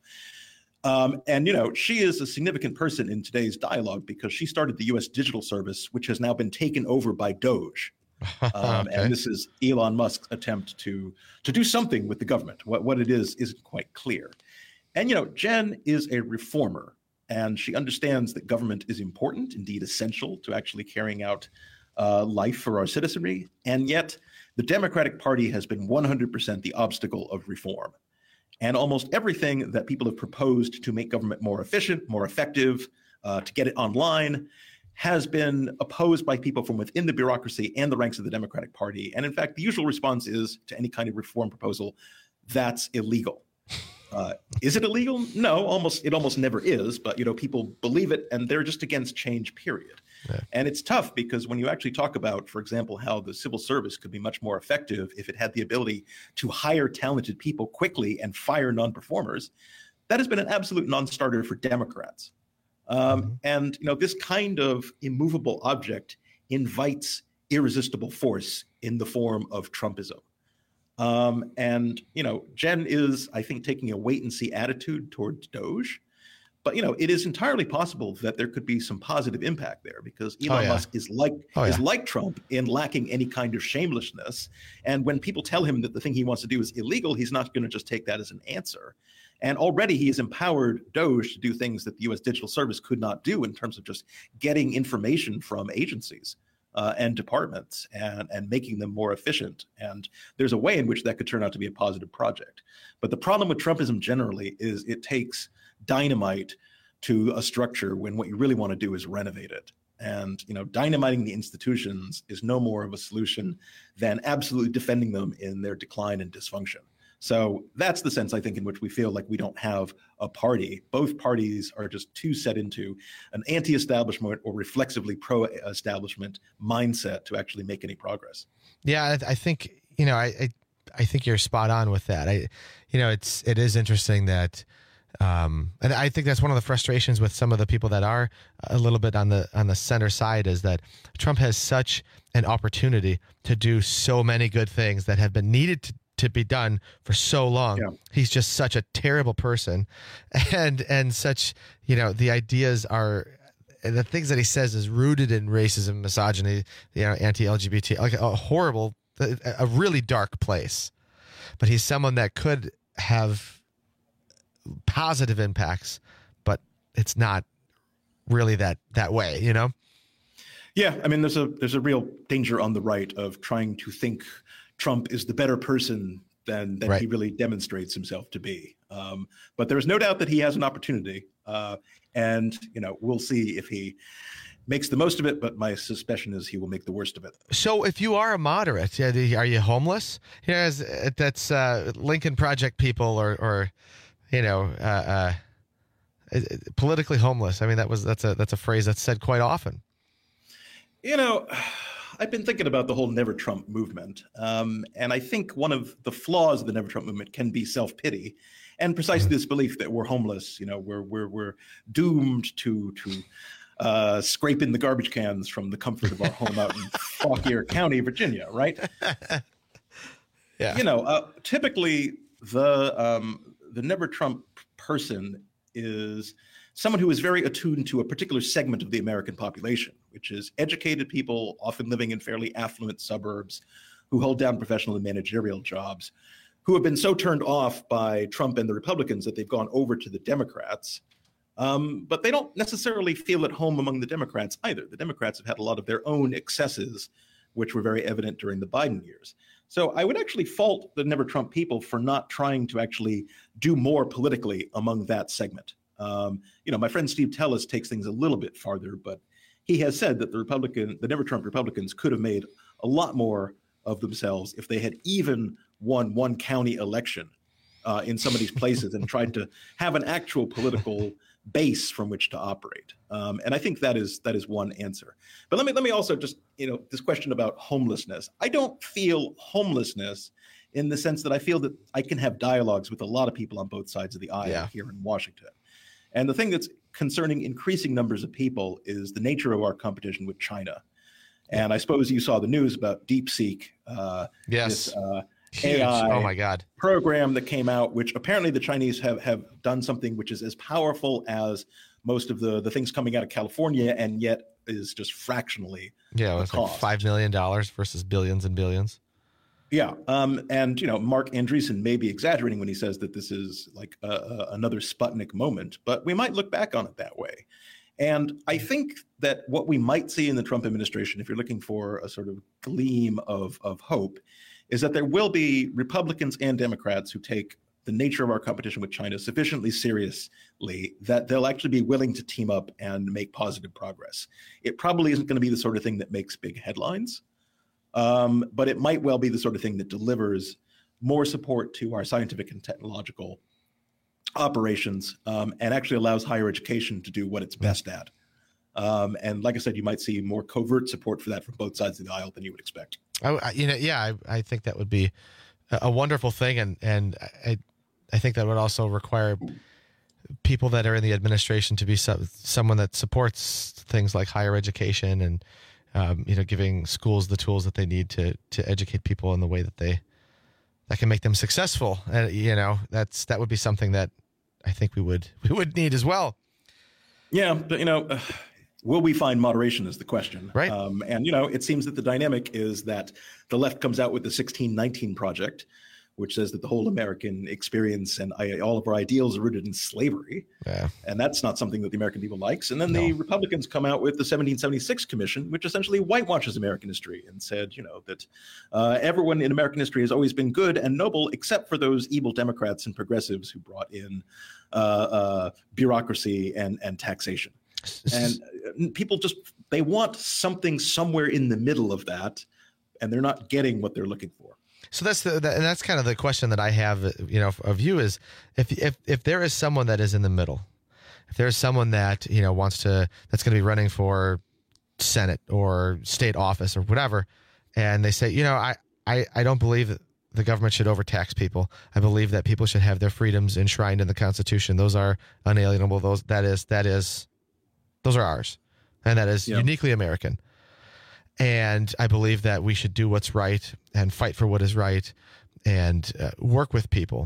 Um, and, you know, she is a significant person in today's dialogue because she started the U S Digital Service, which has now been taken over by Doge. Um, okay. And this is Elon Musk's attempt to to do something with the government. What, what it is isn't quite clear. And, you know, Jen is a reformer, and she understands that government is important, indeed essential to actually carrying out uh, life for our citizenry. And yet the Democratic Party has been one hundred percent the obstacle of reform. And almost everything that people have proposed to make government more efficient, more effective, uh, to get it online, has been opposed by people from within the bureaucracy and the ranks of the Democratic Party. And in fact, the usual response is to any kind of reform proposal, that's illegal. Uh, is it illegal? No, almost it almost never is. But, you know, people believe it and they're just against change, period. Yeah. And it's tough because when you actually talk about, for example, how the civil service could be much more effective if it had the ability to hire talented people quickly and fire non-performers, that has been an absolute non-starter for Democrats. Um, mm-hmm. And, you know, this kind of immovable object invites irresistible force in the form of Trumpism. Um, and, you know, Jen is, I think, taking a wait and see attitude towards Doge. But, you know, it is entirely possible that there could be some positive impact there because Elon oh, yeah. Musk is like oh, is yeah. like Trump in lacking any kind of shamelessness. And when people tell him that the thing he wants to do is illegal, he's not going to just take that as an answer. And already he has empowered Doge to do things that the U S Digital Service could not do in terms of just getting information from agencies uh, and departments and, and making them more efficient. And there's a way in which that could turn out to be a positive project. But the problem with Trumpism generally is it takes dynamite to a structure when what you really want to do is renovate it. And, you know, dynamiting the institutions is no more of a solution than absolutely defending them in their decline and dysfunction. So that's the sense, I think, in which we feel like we don't have a party. Both parties are just too set into an anti-establishment or reflexively pro-establishment mindset to actually make any progress. Yeah, I, I think, you know, I, I I think you're spot on with that. I, you know, it's it is interesting that, um, and I think that's one of the frustrations with some of the people that are a little bit on the on the center side is that Trump has such an opportunity to do so many good things that have been needed to. to be done for so long. Yeah. He's just such a terrible person. And, and such, you know, the ideas are, the things that he says is rooted in racism, misogyny, you know, anti-L G B T, like a horrible, a really dark place. But he's someone that could have positive impacts, but it's not really that, that way, you know? Yeah. I mean, there's a, there's a real danger on the right of trying to think Trump is the better person than, than right. he really demonstrates himself to be. Um, but there's no doubt that he has an opportunity. Uh, and, you know, we'll see if he makes the most of it. But my suspicion is he will make the worst of it. So if you are a moderate, are you homeless? You know, that's uh, Lincoln Project people or, or you know, uh, uh, politically homeless. I mean, that was that's a that's a phrase that's said quite often. You know, I've been thinking about the whole Never Trump movement. Um, and I think one of the flaws of the Never Trump movement can be self-pity and precisely this belief that we're homeless, you know, we're, we're, we're doomed to, to uh, scrape in the garbage cans from the comfort of our home out in Fauquier County, Virginia, right? Yeah. You know, uh, typically the, um, the Never Trump person is someone who is very attuned to a particular segment of the American population, which is educated people, often living in fairly affluent suburbs, who hold down professional and managerial jobs, who have been so turned off by Trump and the Republicans that they've gone over to the Democrats. Um, but they don't necessarily feel at home among the Democrats either. The Democrats have had a lot of their own excesses, which were very evident during the Biden years. So I would actually fault the Never Trump people for not trying to actually do more politically among that segment. Um, you know, my friend Steve Tellis takes things a little bit farther, but he has said that the Republican, the Never Trump Republicans could have made a lot more of themselves if they had even won one county election uh, in some of these places and tried to have an actual political base from which to operate. Um, and I think that is that is one answer. But let me let me also just, you know, this question about homelessness. I don't feel homelessness in the sense that I feel that I can have dialogues with a lot of people on both sides of the aisle yeah. here in Washington. And the thing that's concerning increasing numbers of people is the nature of our competition with China. And I suppose you saw the news about DeepSeek. Uh, yes. This, uh, A I oh my God. program that came out, which apparently the Chinese have, have done something which is as powerful as most of the, the things coming out of California, and yet is just fractionally yeah, it was like five million dollars versus billions and billions. Yeah. Um, and, you know, Mark Andreessen may be exaggerating when he says that this is like a, a, another Sputnik moment, but we might look back on it that way. And I think that what we might see in the Trump administration, if you're looking for a sort of gleam of, of hope, is that there will be Republicans and Democrats who take the nature of our competition with China sufficiently seriously that they'll actually be willing to team up and make positive progress. It probably isn't going to be the sort of thing that makes big headlines, um, but it might well be the sort of thing that delivers more support to our scientific and technological operations um, and actually allows higher education to do what it's best at. Um, and like I said, you might see more covert support for that from both sides of the aisle than you would expect. I, you know, yeah, I, I think that would be a wonderful thing, and and I I think that would also require people that are in the administration to be some, someone that supports things like higher education and um, you know, giving schools the tools that they need to to educate people in the way that they that can make them successful. And you know, that's that would be something that I think we would we would need as well. Yeah, but you know. Uh... Will we find moderation is the question. Right. Um, and, you know, it seems that the dynamic is that the left comes out with the sixteen nineteen Project, which says that the whole American experience and I, all of our ideals are rooted in slavery. Yeah. And that's not something that the American people likes. And then No. the Republicans come out with the seventeen seventy-six Commission, which essentially whitewashes American history and said, you know, that uh, everyone in American history has always been good and noble, except for those evil Democrats and progressives who brought in uh, uh, bureaucracy and, and taxation. And people just, they want something somewhere in the middle of that, and they're not getting what they're looking for. So that's the that, and that's kind of the question that I have, you know, of you is if if if there is someone that is in the middle, if there's someone that, you know, wants to, that's going to be running for Senate or state office or whatever, and they say, you know, I I, I don't believe that the government should overtax people. I believe that people should have their freedoms enshrined in the Constitution. Those are unalienable. Those that is that is. Those are ours, and that is Yeah. uniquely American. And I believe that we should do what's right and fight for what is right and uh, work with people.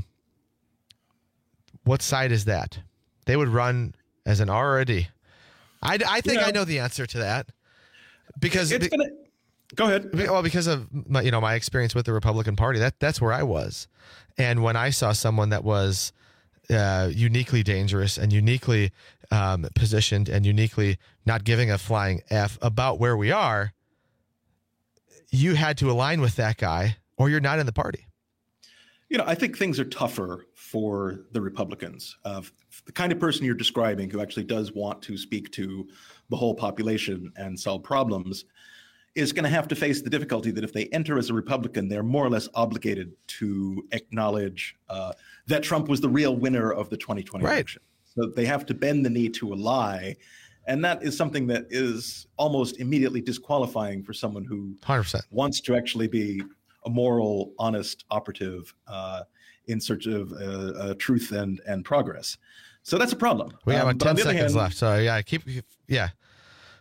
What side is that? They would run as an R or a D. I, I think Yeah. I know the answer to that because It's gonna, go ahead. Well, because of my, you know, my experience with the Republican Party, that that's where I was. And when I saw someone that was uh, uniquely dangerous and uniquely um, positioned and uniquely not giving a flying F about where we are, you had to align with that guy or you're not in the party. You know, I think things are tougher for the Republicans. Uh, the kind of person you're describing who actually does want to speak to the whole population and solve problems is going to have to face the difficulty that if they enter as a Republican, they're more or less obligated to acknowledge uh, that Trump was the real winner of the twenty twenty Right. election. So they have to bend the knee to a lie. And that is something that is almost immediately disqualifying for someone who one hundred percent wants to actually be a moral, honest operative uh, in search of uh, uh, truth and, and progress. So that's a problem. We have Um, about but on ten the other seconds hand- left. So yeah, keep, yeah.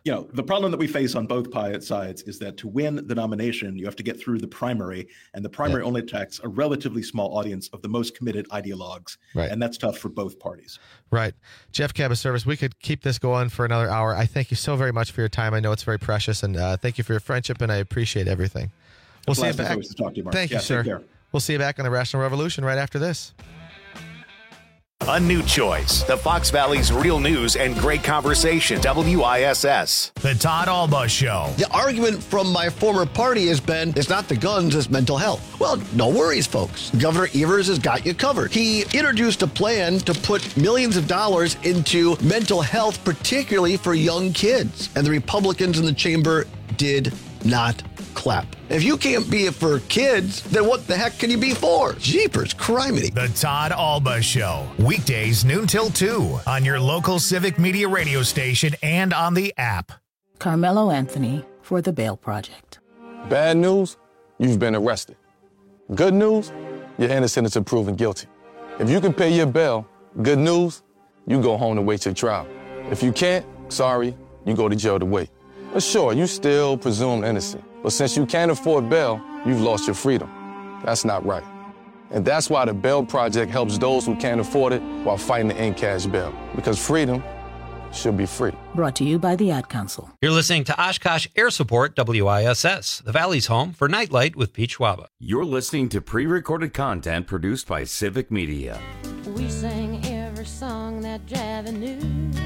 you know, the problem that we face on both sides is that to win the nomination, you have to get through the primary, and the primary yeah. only attracts a relatively small audience of the most committed ideologues. Right. And that's tough for both parties. Right. Jeff Kabaservic, we could keep this going for another hour. I thank you so very much for your time. I know it's very precious, and uh, thank you for your friendship, and I appreciate everything. We'll see you back. To talk to you, Mark. Thank yeah, you, sir. We'll see you back on the Rational Revolution right after this. A new choice. The Fox Valley's real news and great conversation. W I S S. The Todd Alba Show. The argument from my former party has been, it's not the guns, it's mental health. Well, no worries, folks. Governor Evers has got you covered. He introduced a plan to put millions of dollars into mental health, particularly for young kids. And the Republicans in the chamber did not clap. If you can't be it for kids, then what the heck can you be for? Jeepers criminy. The Todd Alba Show. Weekdays noon till two on your local Civic Media radio station and on the app. Carmelo Anthony for the Bail Project. Bad news, you've been arrested. Good news, you're innocent until proven guilty. If you can pay your bail, good news, you go home to wait your trial. If you can't, sorry, you go to jail to wait. But sure, you still presumed innocent. But since you can't afford bail, you've lost your freedom. That's not right. And that's why the Bail Project helps those who can't afford it while fighting to end cash bail. Because freedom should be free. Brought to you by the Ad Council. You're listening to Oshkosh Air Support W I S S, the Valley's home for Nightlight with Pete Schwaba. You're listening to pre-recorded content produced by Civic Media. We sang every song that Javi knew.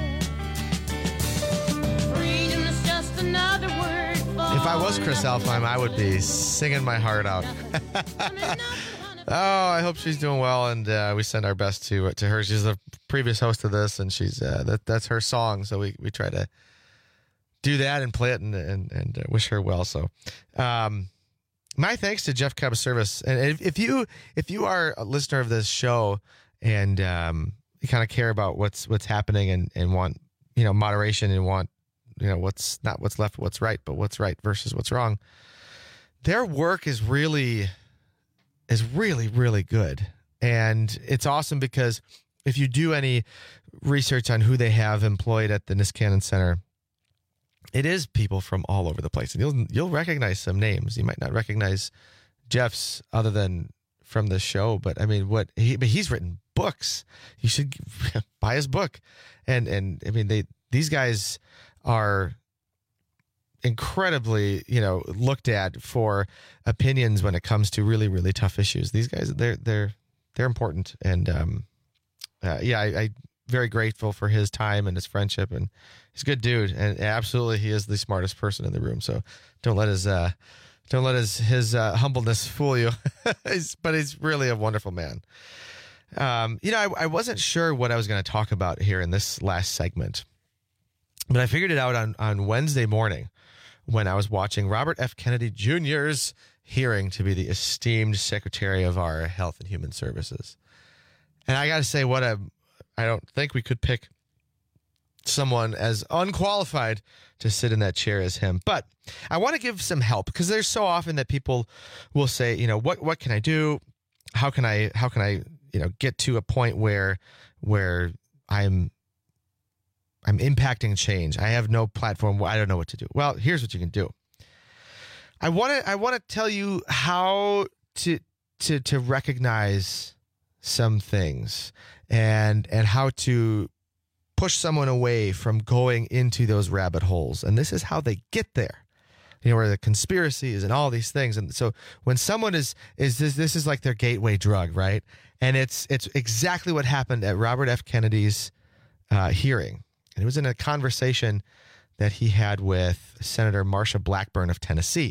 Freedom is just another word. If I was Chris Alfheim, I would be singing my heart out. Oh, I hope she's doing well, and uh, we send our best to to her. She's the previous host of this, and she's uh, that that's her song. So we, we try to do that and play it and and, and uh, wish her well. So, um, my thanks to Jeff Kabaservic. And if, if you if you are a listener of this show and um, you kind of care about what's what's happening and, and want you know moderation and want you know what's not what's left, what's right, but what's right versus what's wrong, their work is really. is really, really good. And it's awesome because if you do any research on who they have employed at the Niskanen Center, it is people from all over the place. And you'll you'll recognize some names. You might not recognize Jeff's other than from the show, but I mean, what he but he's written books. You should buy his book. And and I mean, they these guys are incredibly, you know, looked at for opinions when it comes to really, really tough issues. These guys, they're they're they're important, and um, uh, yeah, I, I very grateful for his time and his friendship, and he's a good dude, and absolutely, he is the smartest person in the room. So don't let his uh, don't let his his uh, humbleness fool you. he's, but he's really a wonderful man. Um, you know, I, I wasn't sure what I was going to talk about here in this last segment, but I figured it out on on Wednesday morning, when I was watching Robert F. Kennedy Junior's hearing to be the esteemed Secretary of our Health and Human Services. And I got to say, what a, I don't think we could pick someone as unqualified to sit in that chair as him. But I want to give some help, because there's so often that people will say, you know, what, what can I do? How can I, how can I, you know, get to a point where, where I'm, I'm impacting change. I have no platform. I don't know what to do. Well, here's what you can do. I want to I want to tell you how to to to recognize some things and and how to push someone away from going into those rabbit holes. And this is how they get there. You know, where the conspiracies and all these things. And so when someone is is this this is like their gateway drug, right? And it's it's exactly what happened at Robert F. Kennedy's uh, hearing. And it was in a conversation that he had with Senator Marsha Blackburn of Tennessee.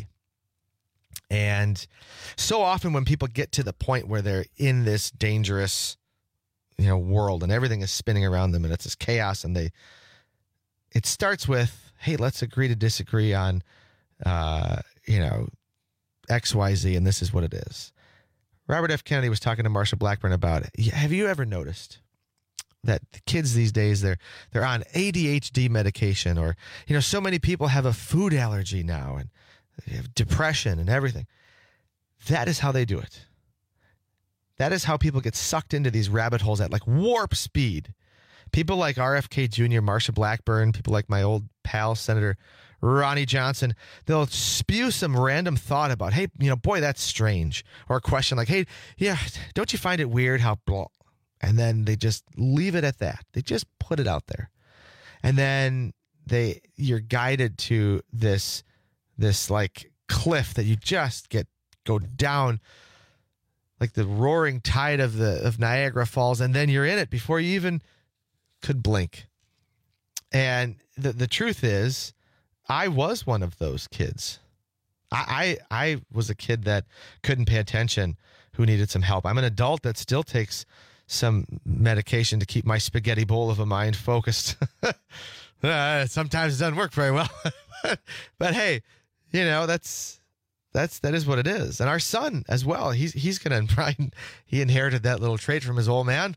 And so often when people get to the point where they're in this dangerous, you know, world and everything is spinning around them and it's this chaos, and they, it starts with, hey, let's agree to disagree on, uh, you know, X, Y, Z, and this is what it is. Robert F. Kennedy was talking to Marsha Blackburn about it. Have you ever noticed that the kids these days, they're they're on A D H D medication, or, you know, so many people have a food allergy now and they have depression and everything. That is how they do it. That is how people get sucked into these rabbit holes at like warp speed, People like R F K Junior, Marsha Blackburn, people like my old pal, Senator Ronnie Johnson, they'll spew some random thought about, hey, you know, boy, that's strange. Or a question like, hey, yeah, don't you find it weird how blah? And then they just leave it at that. They just put it out there. And then they you're guided to this, this like cliff that you just get go down like the roaring tide of the of Niagara Falls, and then you're in it before you even could blink. And the the truth is, I was one of those kids. I, I I was a kid that couldn't pay attention, who needed some help. I'm an adult that still takes some medication to keep my spaghetti bowl of a mind focused. uh, sometimes it doesn't work very well. But hey, you know, that's that's that is what it is. And our son as well, he's he's gonna probably, he inherited that little trait from his old man.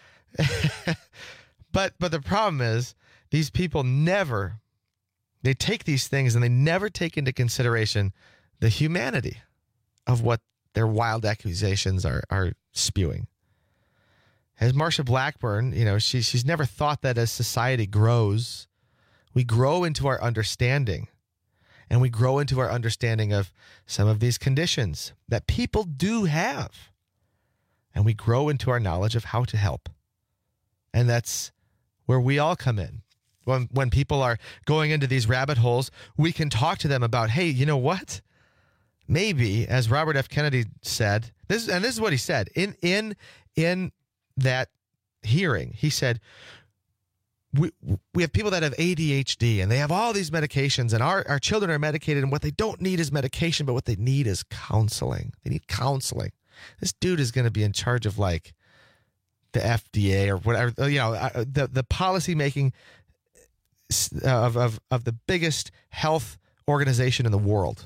but but the problem is, these people never, they take these things and they never take into consideration the humanity of what their wild accusations are are spewing. As Marsha Blackburn, you know, she she's never thought that as society grows, we grow into our understanding, and we grow into our understanding of some of these conditions that people do have, and we grow into our knowledge of how to help. And that's where we all come in. When when people are going into these rabbit holes, we can talk to them about, hey, you know what? Maybe, as Robert F. Kennedy said, this and this is what he said in in in that hearing. He said, we we have people that have A D H D and they have all these medications, and our, our children are medicated, and what they don't need is medication, but what they need is counseling. They need counseling. This dude is going to be in charge of like the F D A or whatever, you know, the the policy making of of of the biggest health organization in the world.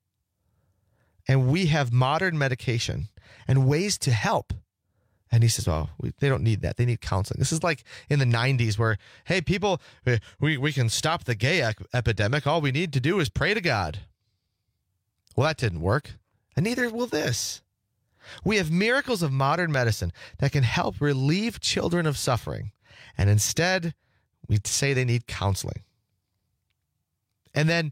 And we have modern medication and ways to help. And he says, oh, we, they don't need that. They need counseling. This is like in the nineties where, hey, people, we, we can stop the gay ec- epidemic. All we need to do is pray to God. Well, that didn't work. And neither will this. We have miracles of modern medicine that can help relieve children of suffering. And instead, we say they need counseling. And then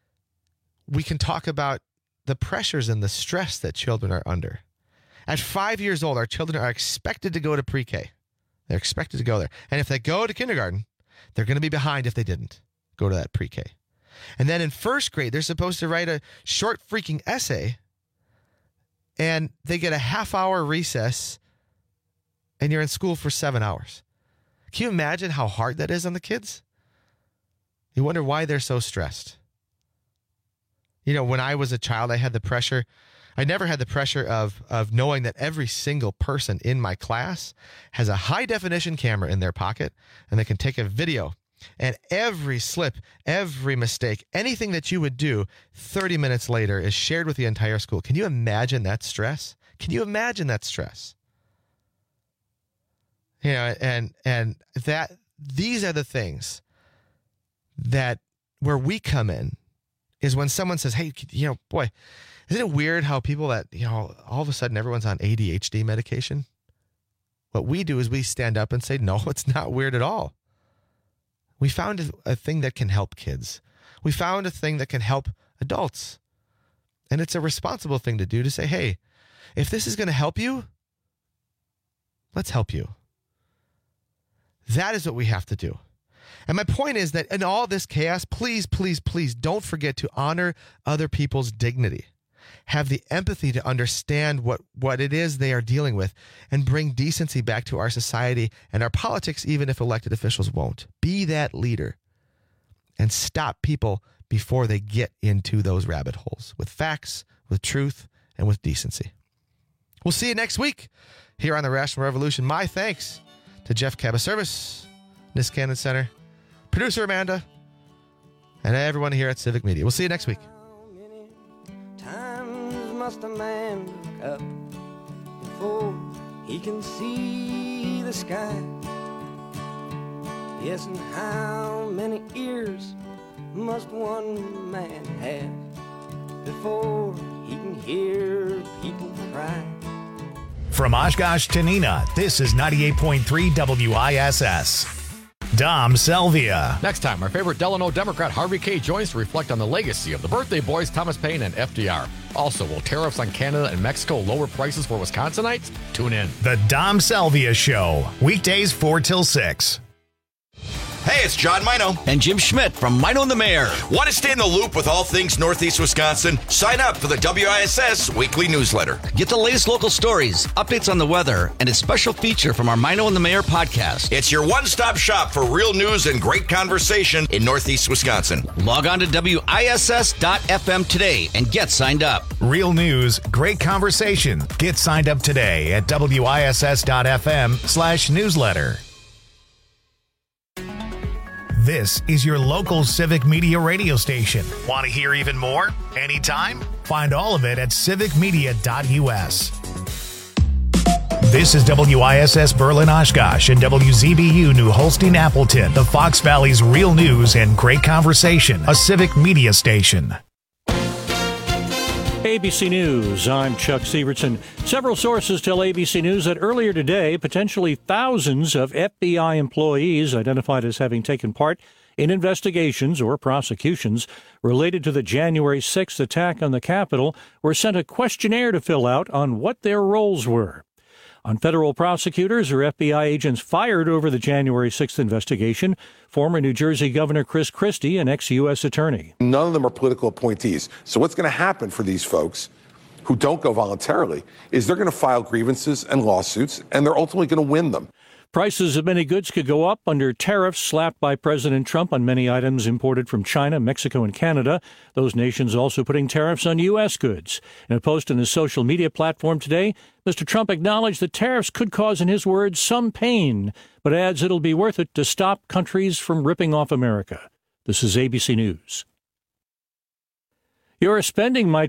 we can talk about the pressures and the stress that children are under. At five years old, our children are expected to go to pre-K. They're expected to go there. And if they go to kindergarten, they're going to be behind if they didn't go to that pre-K. And then in first grade, they're supposed to write a short freaking essay, and they get a half hour recess, and you're in school for seven hours. Can you imagine how hard that is on the kids? You wonder why they're so stressed. You know, when I was a child, I had the pressure. I never had the pressure of, of knowing that every single person in my class has a high definition camera in their pocket, and they can take a video, and every slip, every mistake, anything that you would do thirty minutes later is shared with the entire school. Can you imagine that stress? Can you imagine that stress? You know, and and that these are the things that where we come in is when someone says, hey, you know, boy, isn't it weird how people that, you know, all of a sudden everyone's on A D H D medication? What we do is we stand up and say, no, it's not weird at all. We found a, a thing that can help kids. We found a thing that can help adults. And it's a responsible thing to do to say, hey, if this is going to help you, let's help you. That is what we have to do. And my point is that in all this chaos, please, please, please don't forget to honor other people's dignity. Have the empathy to understand what, what it is they are dealing with, and bring decency back to our society and our politics, even if elected officials won't. Be that leader and stop people before they get into those rabbit holes with facts, with truth, and with decency. We'll see you next week here on the Rational Revolution. My thanks to Jeff Cabaservice, Niskanen Center, producer Amanda, and everyone here at Civic Media. We'll see you next week. Times must a man look up before he can see the sky? Yes, and how many ears must one man have before he can hear people cry? From Oshkosh to Neenah, this is ninety-eight point three W I S S. Dom Selvia. Next time, our favorite Delano Democrat Harvey K. joins to reflect on the legacy of the birthday boys Thomas Paine and F D R. Also, will tariffs on Canada and Mexico lower prices for Wisconsinites? Tune in. The Dom Selvia Show, weekdays four till six. Hey, it's John Mino. And Jim Schmidt from Mino and the Mayor. Want to stay in the loop with all things Northeast Wisconsin? Sign up for the W I S S weekly newsletter. Get the latest local stories, updates on the weather, and a special feature from our Mino and the Mayor podcast. It's your one-stop shop for real news and great conversation in Northeast Wisconsin. Log on to W I S S dot F M today and get signed up. Real news, great conversation. Get signed up today at W I S S dot F M slash newsletter. This is your local Civic Media radio station. Want to hear even more? Anytime? Find all of it at civic media dot U S. This is W I S S Berlin Oshkosh and W Z B U New Holstein Appleton, the Fox Valley's real news and great conversation, a Civic Media station. A B C News, I'm Chuck Sievertson. Several sources tell A B C News that earlier today, potentially thousands of F B I employees identified as having taken part in investigations or prosecutions related to the January sixth attack on the Capitol were sent a questionnaire to fill out on what their roles were. On federal prosecutors or F B I agents fired over the January sixth investigation, former New Jersey Governor Chris Christie, an ex-U S attorney. None of them are political appointees. So what's going to happen for these folks who don't go voluntarily is they're going to file grievances and lawsuits, and they're ultimately going to win them. Prices of many goods could go up under tariffs slapped by President Trump on many items imported from China, Mexico, and Canada. Those nations also putting tariffs on U S goods. In a post on his social media platform today, Mister Trump acknowledged that tariffs could cause, in his words, some pain, but adds it'll be worth it to stop countries from ripping off America. This is A B C News. Your spending might